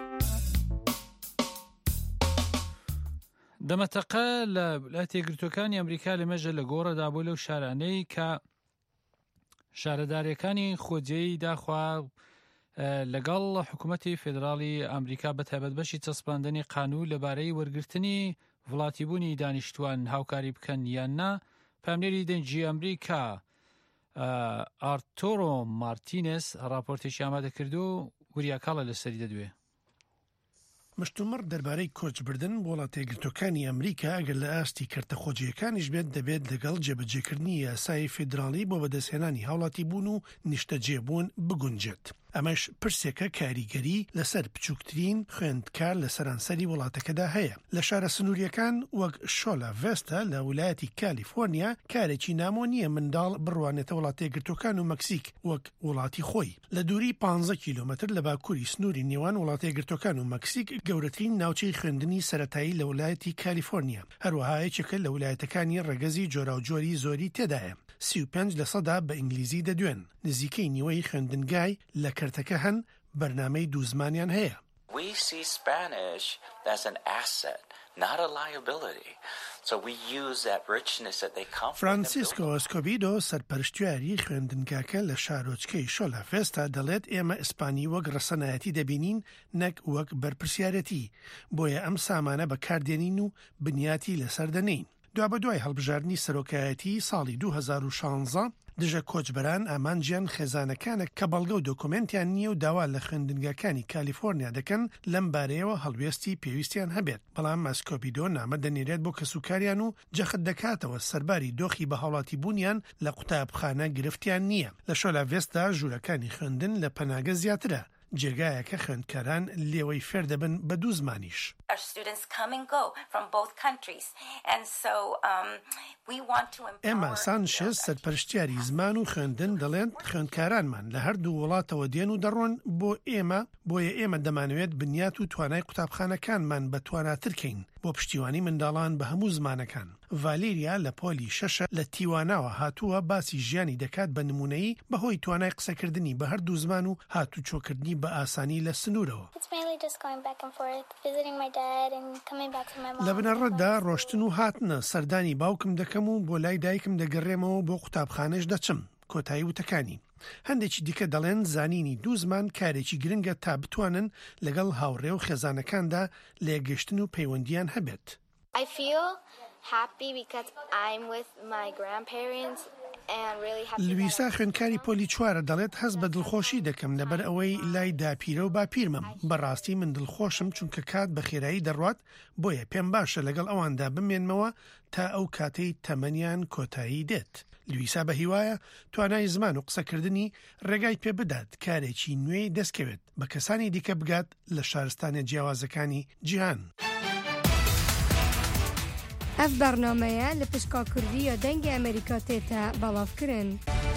دەمەتەقە لە وڵاتی یەکگرتووەکانی ئەمریکا لەمەژە لە گۆڕەدا بۆ لەو شارانەی کە شارەدارەکانی خۆجێی داخوا لەگەڵ حکوومەتی فێدراڵی ئەمریکا بەتایبەت بەشی چەسپاندنی قانون لەبارەی وەرگرتنی وڵاتیبوونی دانیشتوان هاوکاری بکەن یان نا. پامنێری دەنگی ئەمریکا ئارتۆرۆ مارتینس راپۆرتێکی ئامادە کردو و وریاکاڵە لەسەری دەدوێ. مشتومڕ دەربارەی کۆچبردن بۆ وڵاتە یەکگرتووەکانی ئەمریکا ئەگەر لە ئاستی کەرتەخۆجیەکانیش بێت دەبێت لەگەڵ جێبەجێکردنی یاسای فێدراڵی بۆ بەدەستهێنانی هاوڵاتی بوون و نیشتەجێبوون بگونجێت. ئەمەش پرسێکە کاریگەری لەسەر بچووکترین خوێندکار لە سەرانسەری وڵاتەکەدا هەیە. لە شارە سنووریەکان وەک شۆلا ڤێستا لە ویلایەتی کالیفۆرنیا کارێکی نامۆ نییە منداڵ بڕوانێتە وڵاتە یەکگرتووەکان و مەکسیک وەک وڵاتی خۆی. لە دووری 15 کیلۆمەتر لە باکووری سنووری نێوان وڵاتە یەکگرتووەکان و مەکسیک گەورەترین ناوچەی خوێندنی سەرەتایی لە ویلایەتی کالیفۆرنیا، هەروەها یەکێکە لە ویلایەتەکانی ڕێگەزی جۆراوجۆری زۆری تێدایە. 35% بە ئینگلیزی دەدوێن. نزیکەی نیوەی خوێندنگای لە کەرتەکە هەن بەرنامەی دوو زمانیان هەیە. We see Spanish as an asset, not a liability. فرانسیسکۆ ئۆسکۆبیدۆ سەرپەرشتیاری خوێندنگاکە لە شارۆچکەی شۆلافێستا دەڵێت ئێمە ئیسپانی وەک ڕەسەنایەتی دەبینین نەک وەک بەرپرسیارەتی، بۆیە ئەم سامانە بەکاردێنین و بنیاتی لەسەر دەنین. دوا بە دوای هەڵبژاردننی سەرۆکایەتی ساڵی 2016 دژە کۆچبەران ئامانجیان خێزانەکانە کە بەڵگە و دۆکومنتیان نییە و داوا لە خوێندنگاکانی کالیفۆرنیا دەکەن لەم بارەیەوە هەڵوێستی پێویستیان هەبێت، بەڵام ئۆسکۆبیدۆ نامە دەنێرێت بۆ کەسوکاریان و جەخت دەکاتەوە سەرباری دۆخی بە هەوڵاتی بوونیان لە قوتابخانە گرفتیان نییە. لە شۆلاڤێستا ژوورەکانی خوێندن لە پەناگە زیاترە، جێگایەکە خوێندکاران لێوەی فێر دەبن بە دوو زمانیش. ئێمە سانشێز سەرپەرشتیاری زمان و خوێندن دەڵێن خوێندکارانمان لە هەردوو وڵاتەوە دێن و دەڕۆن بۆیە ئێمە دەمانوێت بنیات و توانای قوتابخانەکانمان بە تواناترکەین بۆ پشتیوانی منداڵان بە هەموو زمانەکان. ڤالێریا لە پۆلی شەشە لە تیواناوە هاتووە باسی ژیانی دەکات بە نمونەیی بەهۆی توانای قسەکردنی بە هەردوو زمان و هاتوچۆکردنی بە ئاسانی لە سنوورەوە. لە بنەڕەتدا ڕۆشتن و هاتنە سەردانی باوکم دەکەم و بۆ لای دایکم دەگەڕێمەوە بۆ قوتابخانەش دەچم. کۆتایی وتەکانی هەندێکی دیکە دەڵێن زانینی دوو زمان کارێکی گرنگە تا بتوانن لەگەڵ هاوڕێ و خێزانەکاندا لێگەشتن و پەیوەندیان هەبێت. لویسا خوێندکاری پۆلی چوارە دەڵێت هەز بە دڵخۆشی دەکەم لەبەر ئەوەی لای داپیرە و باپیرمم. بەڕاستی من دڵخۆشم چونکە کات بە خێرایی دەڕوات، بۆیە پێم باشە لەگەڵ ئەواندا بمێنمەوە تا ئەو کاتەی تەمەنیان کۆتایی دێت. لویسا بە هیوایە توانای زمان و قسەکردنی ڕێگای پێ بدات کارێکی نوێی دەستکەوێت بە کەسانی دیکە بگات لە شارستانە جیاوازەکانی جیهان. ئەف بەرنامەیە لە پشکا کوردیە دەنگی ئەمریکا تێتە بەڵاوکردن.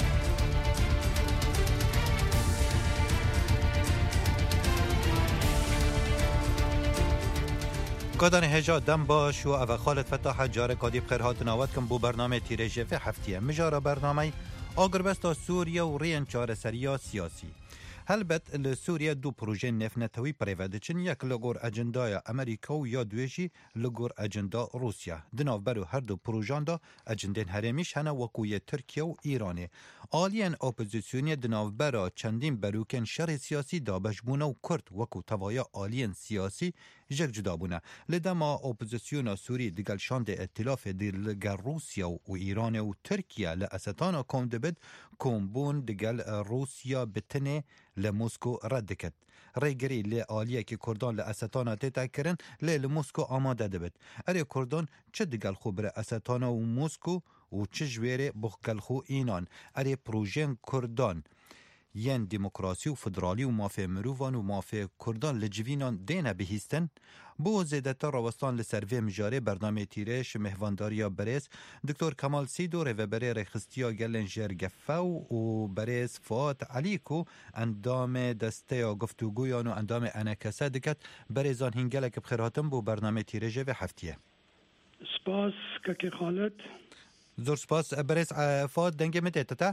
قدان هجا دم باش و او خالد فتاح جاره کادی بخیر هاتون آواد کم بو برنامه تیرژه و هفتیه مجاره برنامه آگربستا سوریه و رین چاره سریا سیاسی. هلبت لسوریا دو پروژه نفنتوی پریودچن یک لگور اجندای امریکا و یا دویجی لگور اجندا روسیا. دناو برو هر دو پروژان دا اجندین هرمیش هنه وکوی ترکیه و ایرانه. آلین اپوزیسیونی دناو برا چندین بروکن شر سیاسی دابش بونه و کرد وکو توایا آلین سیاسی جگ جدا بونه. لدما اپوزیسیون سوری دگل شاند اتلاف دلگر روسیا و ایران و ترکیه لأستانا کم دبد کمبون دگل روسیا بتنه لموسکو رد کد. ریگری لی آلیه که کردان لأستانا تیتا کرن لی لموسکو آماده دبد. اری کردان چه دگل خو بر أستانا و موسکو و چه جویره بخگل خو اینان. اری پروژن کردان ین دموکراسی و فدرالی و مافه مروفان و مافه کردان لجوینان دینه بهیستن بو زیدتا راوستان لسروی مجاره برنامه تیرش مهوانداریا برز دکتر کمال سیدو ریوبره رخستیا گلن جرگفو و برز فوات علیکو اندام دسته گفتگویان و اندام انکسه دکت برزان هنگلک بخیراتم بو برنامه تیرش و هفتیه سپاس که خالد زور سپاس برز فوات دنگه متیتا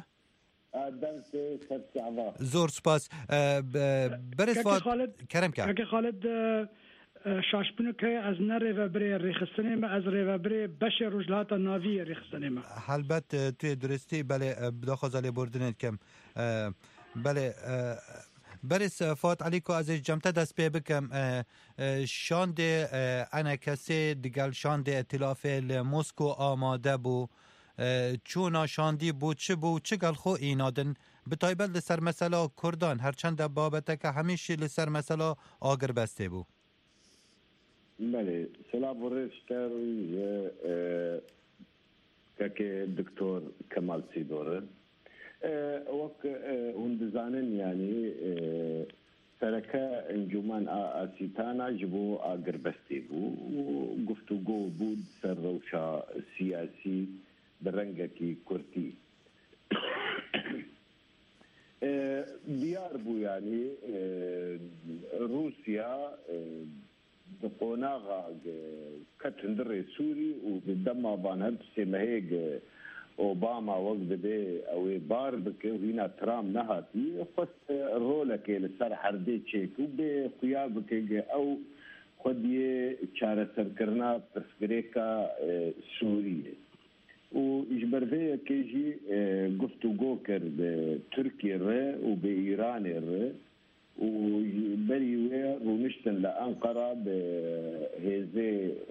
زور سپاس برز فوات کرم که خالد شاشبونو که از نره و بره ریخستنه ما از ره و بره بشه رجلات ناوی ریخستنه ما البته توی درستی بله بداخل بردنت کم بله برس فات علیکو از جمعه دست پی بکم شاند انا کسی دیگل شاند ائتلاف موسکو آماده بو چون شاندی بو چه گل خو اینادن بتایبت لسر مسئله کردان هرچند بابته که همیشه لسر مسئله آگر بسته بو بله سلام و ریشتر که دکتر کمال سیدوره وقت هندزانن یعنی سرکه انجمن آسیتانا جبو آگر بسته بو گفتگو بود سر روشا سیاسی برنگکی کرتی دیار بو یعنی روسیا قوناغا كتندر سوري وبدما بانهد سمهيج اوباما وقت بده او بار بك وهنا ترام نهاتي خص رولك لسر حردي تشيك وبخيابك او خودی چارەسەرکردنا پرسگرێکە سووریە و ئیشبەرڤەیە کێژی گفتوگۆ کرد تورکی ڕێ و بە ئیرانی ڕێ و بەری وێ ڕوونشتن لە ئەنقەرا بە هێزێ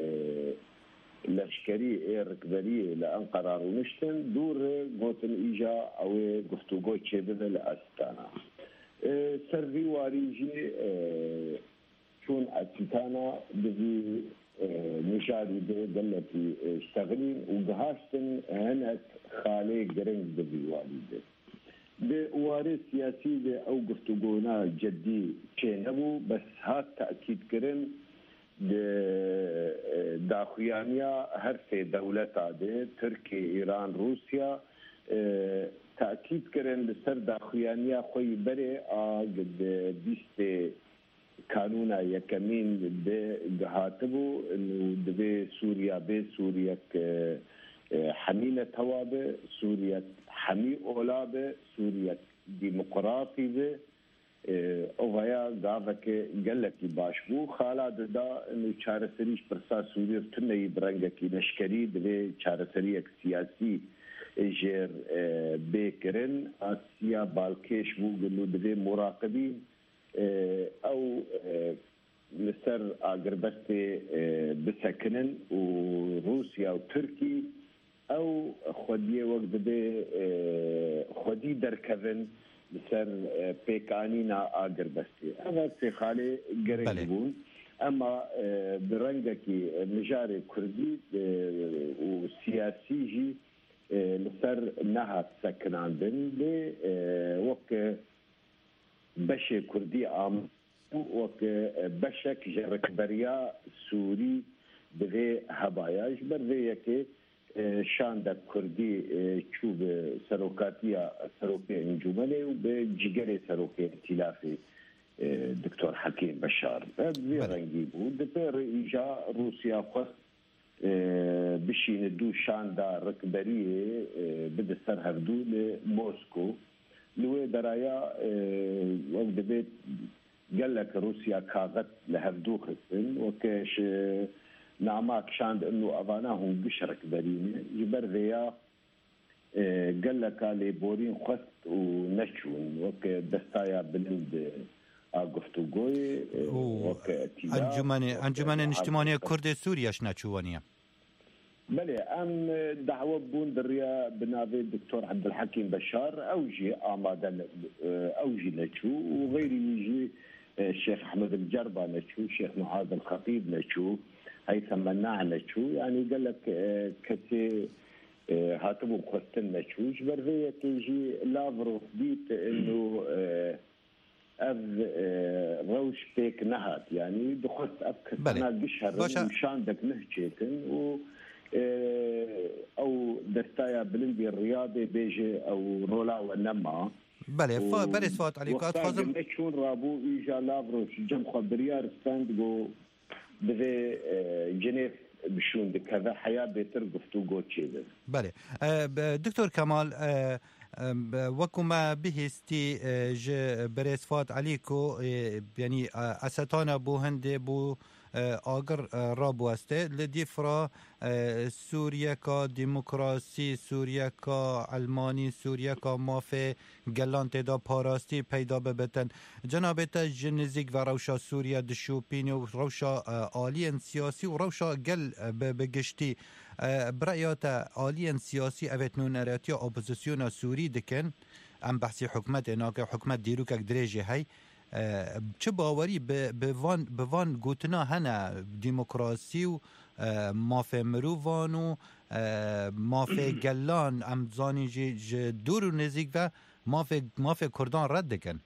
لەشکری ڕکبەریە لە ئەنقەرا ڕوونشتن دوور گوتن ئیژا ئەوێ گفتوگۆ چێ ببە لە ئەستانە سەروی واریژی چون ئەسیتانە دزی نشاری به دلتی اشتغلین و گهاشتن هنت خاله گرنگ دبی والیده به واره سیاسی به او گفتگونا جدی چه نبو بس هات تأکید کرن داخویانیا هر سه دولت آده ترکیه ایران روسیا تأکید کرن لسر داخویانیا خوی بره آگد بیست کانونا یکمین به گهاتبو انه دبی سوریا به سوریا حمینه توابه سوریا حمی اولابه سوریا دیمقراطی به اوهایا گاوه که گلکی باش بو خالا دا انه چارسریش پرسا سوریا تنهی برنگه که نشکری دبی چارسری اک سیاسی جر بکرن آسیا بالکش بو گلو دبی مراقبی او لسر آگربست بسکنن و روسیا و ترکی او خودی وقت به خودی درکون لسر پیکانینا آگربستی اما سیخاله گرنگ بون اما برنگکی مجار کردی و سیاسی جی لسر نهات سکناندن به وقت بشه کردی عام وک بشک جرکبریا سوری به هبایش بر که شان د کردی چوب سروکاتیا سروکی انجمنه و به جگر سروکی ائتلاف دکتور حکیم بشار به رنگی بود پر ایجا روسیا خواست بشین دو شان د رکبری بده سر هردو لموسکو لوی درایا وقت بیت قال لك روسيا كاغت لهردو خسن وكاش نعماك شاند انه اباناهم قشرك برينه جبر ذيا قال لك لي بورين خست ونشون وك دستايا بلند اقفتو قوي وك انجمن اجتماعي كرد سوريا شناچوانيه بله ام دعوه بون دريا بنابي الدكتور عبد الحكيم بشار اوجي آماده اوجي لتشو وغيري يجي الشيخ احمد الجربه لتشو الشيخ معاذ الخطيب لتشو هيثم مناع لتشو يعني قال لك كتي هاتبو قستن لتشو جبريه تيجي لافروف بيت انه اف روش بيك نهات يعني دخلت ابكت انا قشهر وشاندك نهجيكن و او دستايا بلندي الرياضي بيجي او رولا ونما بله بري سوات عليك اتفضل شون رابو ايجا لافروش جم خبريار ستاندغو بذي جنيف بشون كذا حياه بيتر گفتگو چيده بله دكتور كمال وكما بهستي ج بري سوات عليكو يعني اساتانا بو هندي بو آگر رابوسته لدیفرا سوریه کا دموکراسی سوریه کا علمانی سوریه کا مافه گلانت دا پاراستی پیدا ببتن جناب تا جنزیک و روشا سوریه دشوپین و روشا آلین سیاسی و روشا گل بگشتی برایات آلین سیاسی اوت نونراتی اپوزیسیون سوری دکن ام بحثی حکمت اینا که حکمت دیروکک دریجه های چه باوری به وان گوتنا هنه دموکراسی و مافه مرووان و مافه گلان امزانی جه دور و نزیک و مافه کردان رد دکن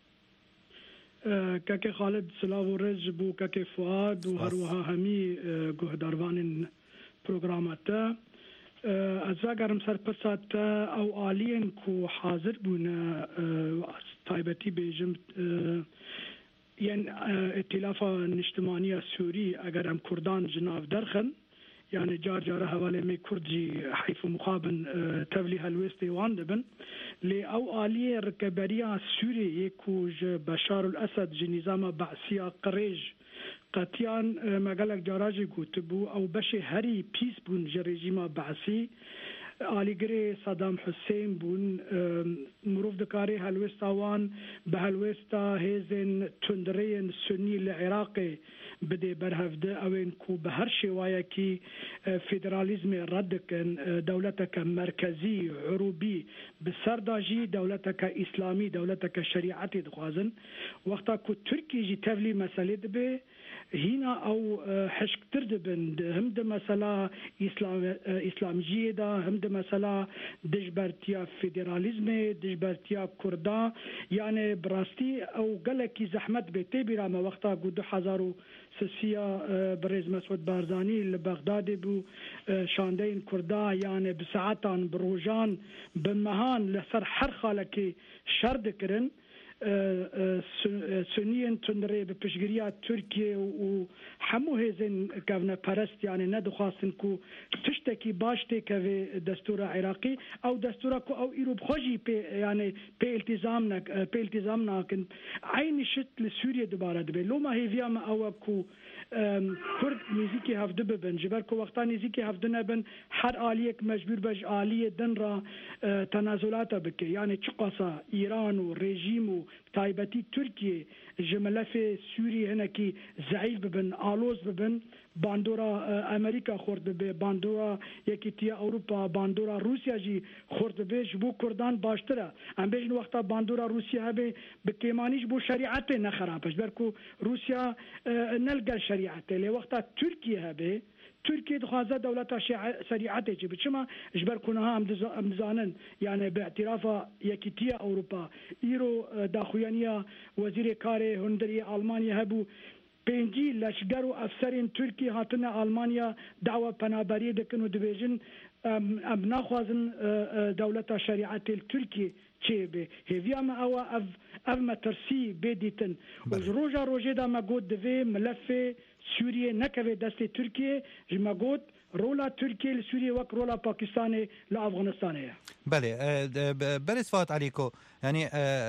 که خالد سلاو و رز بو که فؤاد و هروها همی گهداروان پروگراماتا از اگرم سرپسات او آلین کو حاضر بونه تایبتی بیجم یعنی ائتلاف اجتماعی سوری اگر هم کردان جناف درخن يعني جار حواله می کردی حیف مقابن تبلی هلوستی وان دبن لی او آلیه رکبریا سوری یکوج بشار الاسد جنظام بعثی قریج قطیان مگلک جاراجی گوت بو او بشه هری پیس بون جرژیما بعثی آلیگری صدام حسین بون مروف دکاری هلوستاوان به هلوستا هیزن تندرین سنی لعراق بده برهفده اوین کو به هر شوایه کی فدرالیزم رد کن دولتک مرکزی عروبی بسرداجی دولتک اسلامی دولتک شریعتی دخوازن وقتا کو ترکی جی تفلی مسئله دبه هنا او حشكتر دبن هم ده مثلا اسلامجيه دا هم ده مثلا دجبرتيا فيدراليزم دجبرتيا كردا يعني براستي او قالك زحمت بيتي برا ما وقتها قد حزارو سسيا بريز مسعود بارزاني لبغداد بو شاندين كردا يعني بساعتان بروجان بمهان لسر حرخه لكي شرد كرن سنين تنري بپشگريات تركيا وحمو هزن كافنا پرست يعني ندخواستن كو تشتكي باشتي كافي دستور عراقي او دستور كو او ايرو بخوجي يعني بي التزامنا كن عين شت لسوريا دوباره دبي لو ما هي فيها ما او كو كرد نزيكي هفده ببن جبركو وقتا نزيكي هفدنا بن هر آليك مجبور بج آلية دن را تنازلات بكي يعني چقاسا إيران و ريجيم و تايبتي تركيا جملف سوري هناكي زعيف ببن آلوز ببن باندورا امریکا خورد به باندورا یکیتیا اروپا باندورا روسیا جی خورد به جبو کردان باشتره ام بجن وقتا باندورا روسیا به بکیمانیش بو شریعت نه خرابش برکو روسیا نلقى شریعت له وقتا ترکیه به تركيا دخوازة دولتها شريعته جي بچما جبر كونها ام زانن يعني باعترافها يكيتيا اوروبا ايرو داخويانيا وزير كاري هندري المانيا هبو بينجي لشجر افسرين تركي هاتنا المانيا دعوه پنابري دكن ودبيجن ام ناخوازن دولتها شريعه التركي چه هيفيا ما او اف ما ترسي بديتن وروجا روجدا ما قد دفي ملف سوريا نكفي دست تركيا جما قد رولا تركيا لسوريا وك رولا باكستاني لافغانستان. بله برس فات عليكو يعني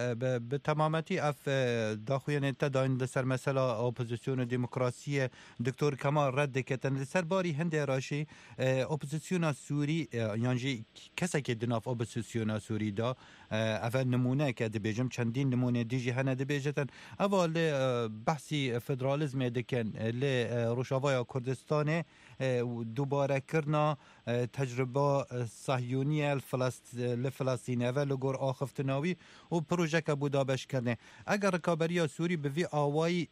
بتمامتي اف داخوين تداين لسر مسألة اوبوزيسيون ديمقراطية دكتور كمال رد كتن لسر باري هندي راشي اوبوزيسيون سوري يعني كسك دناف اوبوزيسيون سوري دا اول نمونه كده بيجم چندين نمونه ديجي هنا دي بيجتن اول بحثي فدراليزم دكن لروشاوايا كردستان دوباره کرنا تجربه صهیونی لفلسطین و لگور آخفتناوی و پروژه که بودابش کرنه اگر رکابریا سوری به وی آوائی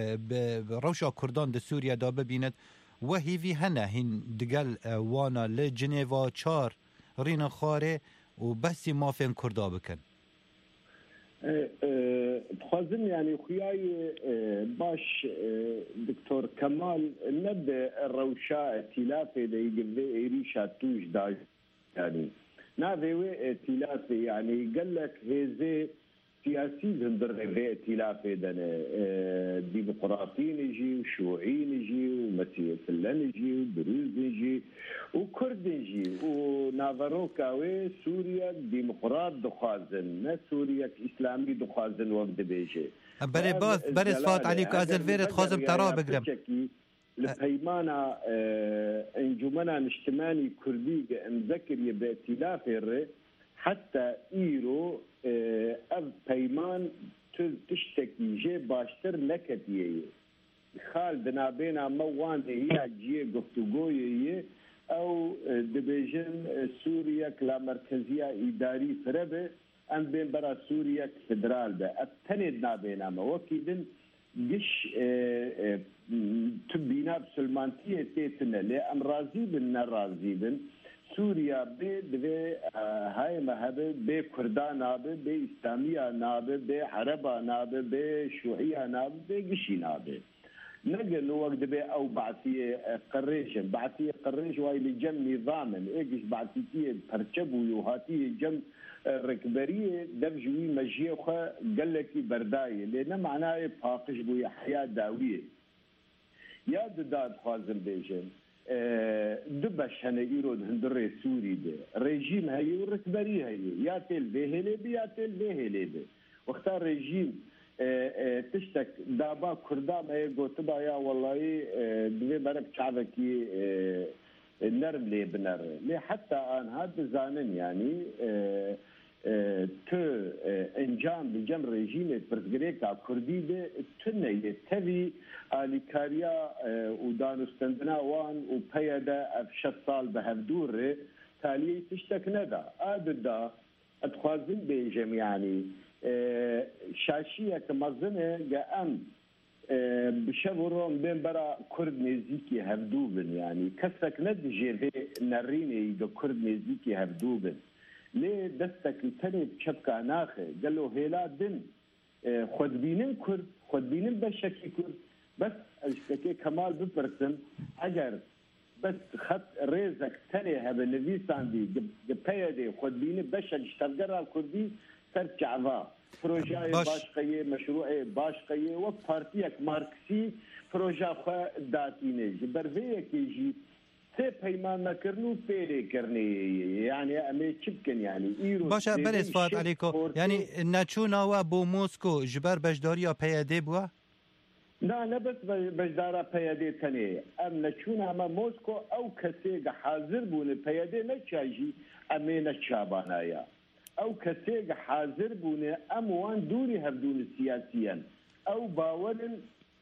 روشا کردان ده سوریا دا ببیند و هیوی هنه هین دگل وانا لجنیوا 4 رین خاره و بسی مافین کردا بکن بخوازم يعني خوياي باش دكتور كمال نبدا الروشاء ائتلافي دي ايريشا توش داج يعني نافي ائتلافي يعني قال لك هذي سياسي هندر في ائتلافي دنا ديمقراطيين يجي وشيوعيين يجي ومسيح فلان يجي ودروز يجي وكرد يجي ونافروكاوي سوريا ديمقراط دخازن سوريا اسلامي دخازن وقت بيجي بري باث بري صفات عليك ازل فيرت خازم ترى بقدم الهيمانه انجمنا اجتماعي كردي مذكر بائتلافي حتى ايرو اف پیمان تشتكي جي باشتر نكتيه خال دنابينا موان هي جي گفتگويه او دبيجن سوريا كلا مركزيه اداري فربه ام بين برا سوريا فدرال به اتني دنابينا وكيدن جش تبينا بسلمانتيه تيتنا لا ام راضي بن راضي بن سوريا به هاي مهبه به كردان نابه به اسلاميه نابه به عربه نابه به شيوعيه نابه به قشي نابه نقل وقت به او بعثيه قريش واي لجم نظاما ايش بعثيه برچب ويوهاتيه جم ركبريه دبجوي مجيوخه قال لك بردايه لان معناه باقش بو حياه داويه يا داد خازم بيجن دبش هنا يرود هندري سوري ده ريجيم هي وركبري هي يا تل بهله بي يا تل بهله ده واختار ريجيم تشتك دابا كردا ما يقول يا والله دوي برك شعبكي نرم لي بنر لي حتى ان هذا زانن يعني تو انجام بجم رژیم پرتگریکا کردی ده تنه تبی آلیکاریا و دانستندنا وان و پیاده افشت سال به هفدور تالیه تشتک ندا آددا اتخوازن بیجم يعني شاشية كمظنة جاءم بشبرون بين برا كرد نزيكي هفدوبن يعني كسك ندجي في نريني كرد نزيكي هفدوبن ليه دستك التاني بشبكة ناخي قال له هيلا دن خود بينن كرد خود بينن بشكي كرد بس اشتكي كمال ببرسم اگر بس خط ريزك تاني هبه نفيسان دي جبايا خود بينن بشك اشتغل كردي سرچعوا پروژه باشقیه مشروع باشقیه و پارتیک مارکسی پروژه خو داتینه برویه کی سه پیمان نکرنو پیری کرنی یعنی امی چبکن یعنی ایرو باشه بریز فات علیکو یعنی نچونا و بو موسکو جبر بجداریا پیاده بوا نه بس بجدارا پیاده تنه ام نچونا اما موسکو او کسی حاضر بونه پیاده نچاجی امی نچابانایا او كسيق حاضر بونه اموان دوري هبدون سياسيا او باورن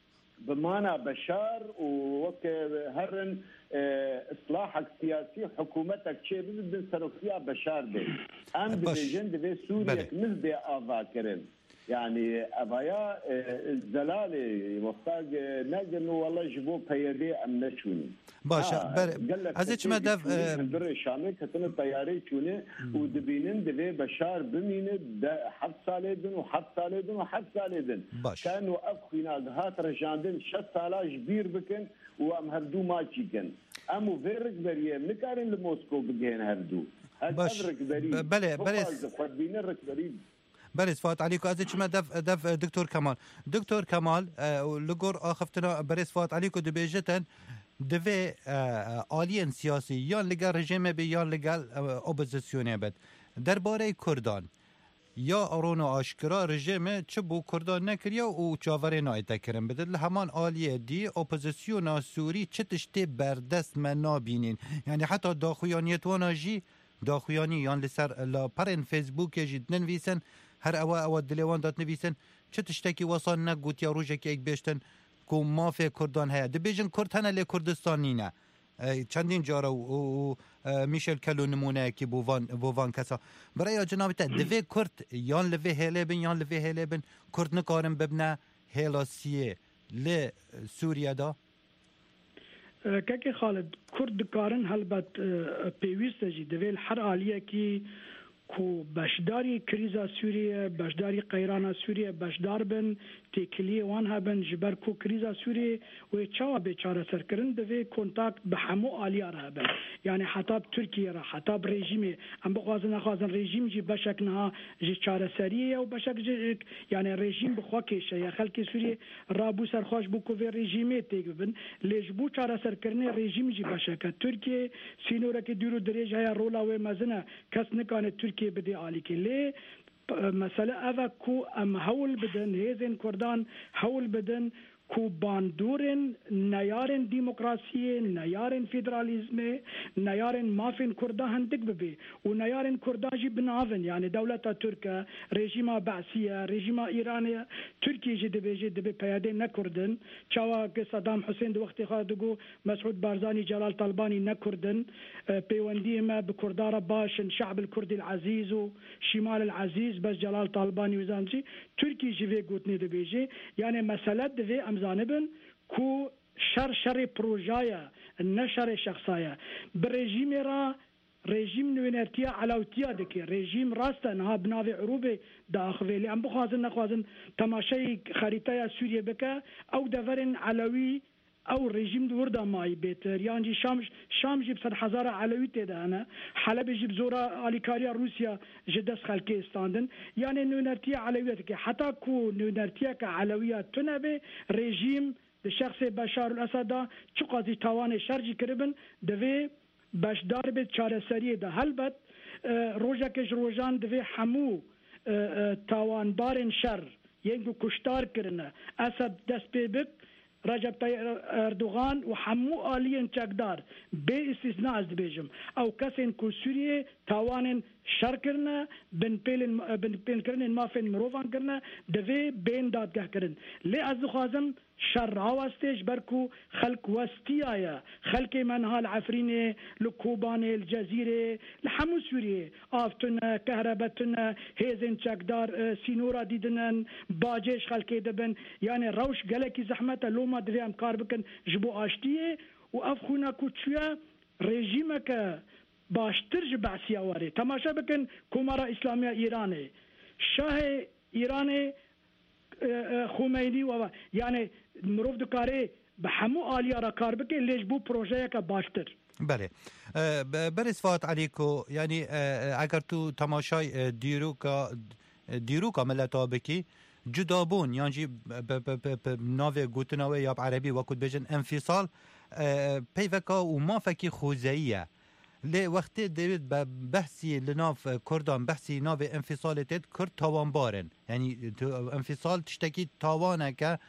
بمعنى بشار ووك هرن اصلاحك سياسي حكومتك شيء بن سرقيا بشار به ام بجند به سوريا نزبي افاكرن يعني ابايا الزلالي محتاج نجم والله جبو بيدي ام نشوني باشا ازيش ما دف در شامل كتن الطياري شوني ودبينن دبي بشار بمين حد سالدن وحد سالدن وحد سالدن كانوا افخينا هات رجاندن 6 سالا كبير بكن وام هبدو ما تشيكن امو فيرك بريه مكارن لموسكو بجين هبدو باش بله خد بينن ركبري بريز فات عليكو ازيش ما دف دكتور كمال لقور اخفتنا بريز فات عليكو دبيجتن دوی آلین سیاسی یا لگل رژیم بی یا لگل اپوزیسیونه بد درباره کردان یا آرون آشکرا رژیم چه بو کردان نکریا و چاوره نایتا کرن بدل همان آلیه دی اپوزیسیون سوری چه تشتی بردست من نابینین یعنی حتی داخویانیت وانا جی داخویانی یان لسر لاپرن فیسبوک جید ننویسن هر اوا دلیوان دات نویسن چه تشتکی وصان نگوت یا روژه که ایک بیشتن کو مافی کردان هست دبیجن کرد هنه لی کردستانی نه چندین جارا و میشل کلو نمونه که بووان کسا برای جناب تا دوی کرد یان لوی هیلبن یان لوی هیلبن کرد نکارن ببنه هیلاسیه لی سوریا دا که خالد کرد کارن هلبت پیوسته جی دوی الحر آلیه که کو بشداری کریزا سوریه بشداری قیران سوریه بشدار بن تکلیه وان هبن جبر کو کریزا سوریه و چاوا بیچاره سرکرن دوی کنتاکت به همو آلیار هبن یعنی حتی ترکیه را حتی رژیم ام بخوازن رژیم جی بشک نه جی چاره سریه و بشک یعنی رژیم بخوا کشه یا خلک سوریه رابو سرخوش بو کو رژیم تیگ بن لجبو چاره سرکرن رژیم جی بشک ترکیه سینوره که دیرو درجه های رولا و مزنه کس نکانه ترکیه بدي عليك ليه مسألة أذا كو أم هول بدن هيزن كردان هول بدن کو باندورن نیارن دموکراسی نیارن فدرالیسم نیارن مافین کرده هندک ببی و نیارن کرده جی بناون یعنی دولت ترکیه رژیم بعثیه رژیم ایرانیه ترکیه جی دبی پیاده نکردن چاوا که صدام حسین دو وقتی خواهدگو مسعود بارزانی جلال طلبانی نکردن پیوندی ما بکردار باشن شعب الكردي العزيز و شمال العزيز بس جلال طلباني وزانجي تركي جي قوتني دبيجي يعني مسألة دبي أمزانبن كو شر بروجايا النشر شخصايا بالرجيم را رژیم نوینرتیا علاوتیا دکی رژیم راست نه بناوی عروبه داخلی ام بخوازن نخوازن تماشای خریطه سوریه بکه او دورن علوی او رژیم دوردا مای بهتر یعنی شام جیب 100,000 علوی تدانه حلب جیب زورا الیکاریا روسیا جدس خلکی استاندن یعنی نونرتیا علویت که حتی کو نونرتیا که علویات تنبه رژیم د شخص بشار الاسد چه قضیه توان شرجی کربن دوی باشدار به چارەسەری ده هەلبەت ڕۆژێکش ڕۆژان دەوێ هەموو تاوانبارن شەر ينجو كشتار كرنا أسد دسبيبك رجب طيب أردوغان وحمو آليا تقدار باستثناء دبيجم أو كسين كو سوريا تاوان شركرنا بن بين كرن ما فين مروفان كرنا دفي بين دادگاه كرن لي أزو خازم شر هواستيج بركو خلق وستيايا خلق منها العفرينة لكوبان الجزيرة لحمو سوريا آفتنا كهربتنا هيزن تقدار سينورا ديدنن باجيش خلق دبن يعني روش قلقي زحمة لو ما دري امكار بكن جبو آشتيه وافخونا كوتشويا ريجيمك باشتر جبع سياواري تماشا بكن كومارا إسلامية إيراني شاه إيراني خمینی و یعنی مروف دکاره به همو آلیا را کار بکن لیش بو پروژه که باشتر. بله برس فات علیکو یعنی اگر تو تماشای دیروکا ملتا بکی جدابون یعنی ناو گوتناوی یا عربی وقت بجن انفصال پیوکا و ما فکی خوزهیه لی وقتی دوید بحثی لناف کردان بحثی ناو انفصالتت کرد تاوان بارن یعنی انفصال تشتکی تاوانه که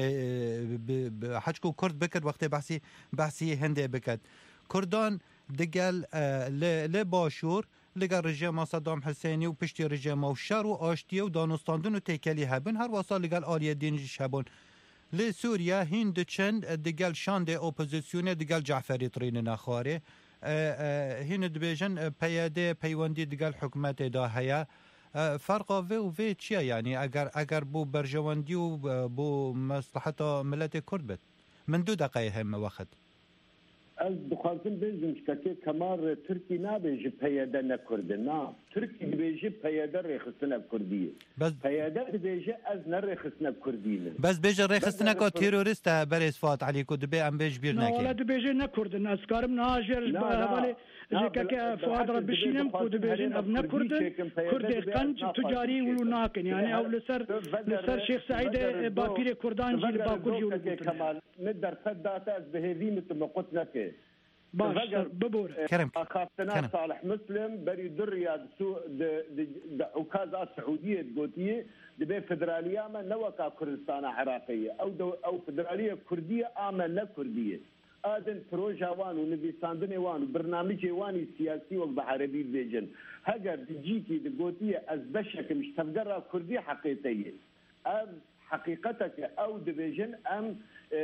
حجکو کرد بکرد وقتی بحثی هنده بکرد کردان دگل لی باشور لگل رژیم صدام حسینی و پشتی رژیم و شر و آشتیه و دانستاندن و تیکلی هبن هر واسا لگل آلیه دینجش هبن لی سوریا هند چند دگل شاند اپوزیسیون دگل جعفری ترین نخواره هین دبیجن پیاده پیوندی دگل حکومت دا هیا فرقا وی چیه یعنی اگر بو برجواندی و بو مصلحت ملت کرد بد من 2 دقیقه هم وقت از بخواستم بزنم که کمار ترکی نبیجه پیاده نکرده نه ترکی بیجه پیاده ریخستن کردیه پیاده بیجه از نریخستن کردیه بس بیجه ریخستن که تروریست برای صفات علی کد به ام بیج بیر نکی نه ولی بیجه نکردن از کارم ناجر ولی که فؤاد را بشینم کد بیجه اب نکردن کرد قنج تجاری ولو ناکن یعنی او لسر شیخ سعید با پیر کردان جیل با کردی ولو کمال ندر صدات از بهوی متمقت نکه باش ببور كرم خاصنا صالح مسلم بري دريا سو عكاز السعوديه قوتيه دبي فدراليه ما نوكا كردستان عراقيه او فدراليه كرديه لا كرديه ادن بروجا وان ونبيساندني وان برنامج واني سياسي وبعربي بيجن هاجر تجيكي دقوتيه از بشك مش تفقرا كرديه حقيقيه حقيقتك او ديفيجن ام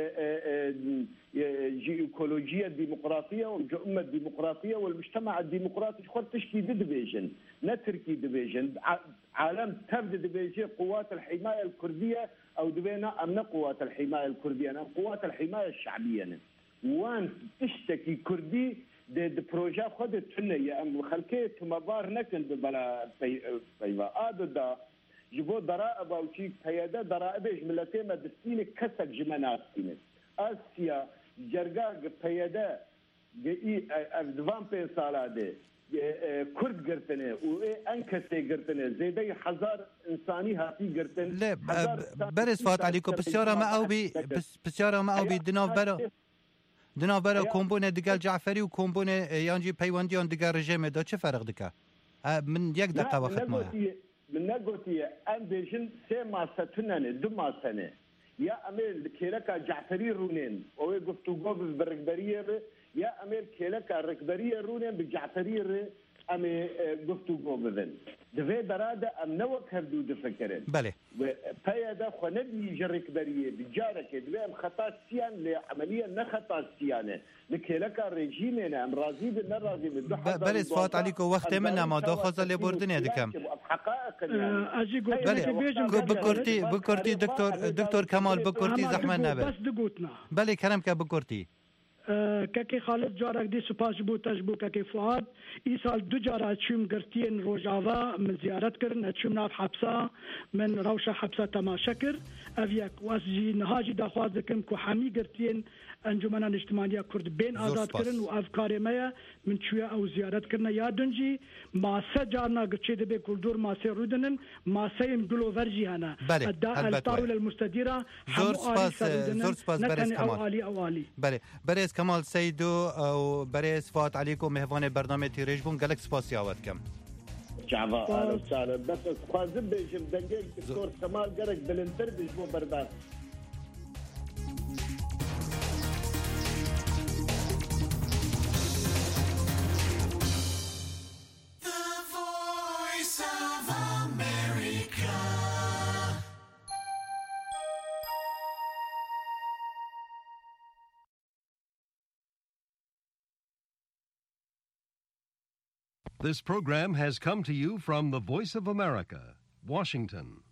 جيوكولوجيا الديمقراطيه والأمة الديمقراطيه والمجتمع الديمقراطي خد تشكي ديفيجن نتركي ديفيجن عالم تبدا ديفيجن قوات الحمايه الكرديه او دبينا امن قوات الحمايه الكرديه أم قوات الحمايه الشعبيه وان تشتكي كردي د بروجا خدت فينا يا ام خلكيت مبار نكن بلا فيما ادو جبو ضرائب او شيء هيدا ضرائب ملتين مدستين كسك جمناسين اسيا جرجا هيدا جي افدفان بين سالاده كرد قرتنه وانكسي قرتنه زيدي حزار انساني هاتي قرتن لا برس فات عليكم بسياره ما او بي دناو برا كومبونه دقال جعفري وكومبونه يانجي بيوانديون دقال رجيمه دا چه فرق دكا من 1 دقيقه وقت ما من نقولتي ام بيجن سما ستنن دما سنه يا امير كيلكا جعفري رونين او قفتو قوف بالركبريه يا امير كيلكا الركبريه رونين بالجعفري امي قفتو قوفن دفي براده ام نوك هبدو دفكرن بله فيدا خنبي جركبريه بجارك دبي خطا سيان لعمليه نخطا سيانه لكيلكا ريجيمين ام راضي بالنراضي بالدحض بله صفات عليكم وقت من ما داخل لبردن يدكم بكرتي دكتور كمال بكرتي زحمه نبه بله كرم كبكرتي كاكي خالد جارك دي سپاس بو تجبو كاكي فؤاد اي سال 2 جارات شوم قرتين روجافا من زيارت كرن شوم ناف حبسه من روشه حبسه تماشكر افيك واسجي نهاجي داخواز كم كو حمي قرتين انجمن الاجتماعيه كرد بين ازاد كرن وافكار ما من شويه او زيارت كرنا يا دنجي ما سجارنا قتشي دبي كولدور ما سيرودن ما سيم دلو فرجي انا الطاوله المستديره زور سپاس برس كمال بله برس كمال سيدو او برس فات عليكم مهوان برنامه تيريج بون گلك سپاس ياوت كم مرحبا اهلا وسهلا بس خوازم بيجم دنجل دكتور كمال قرق بالانتر بيجمو بردان This program has come to you from the Voice of America, Washington.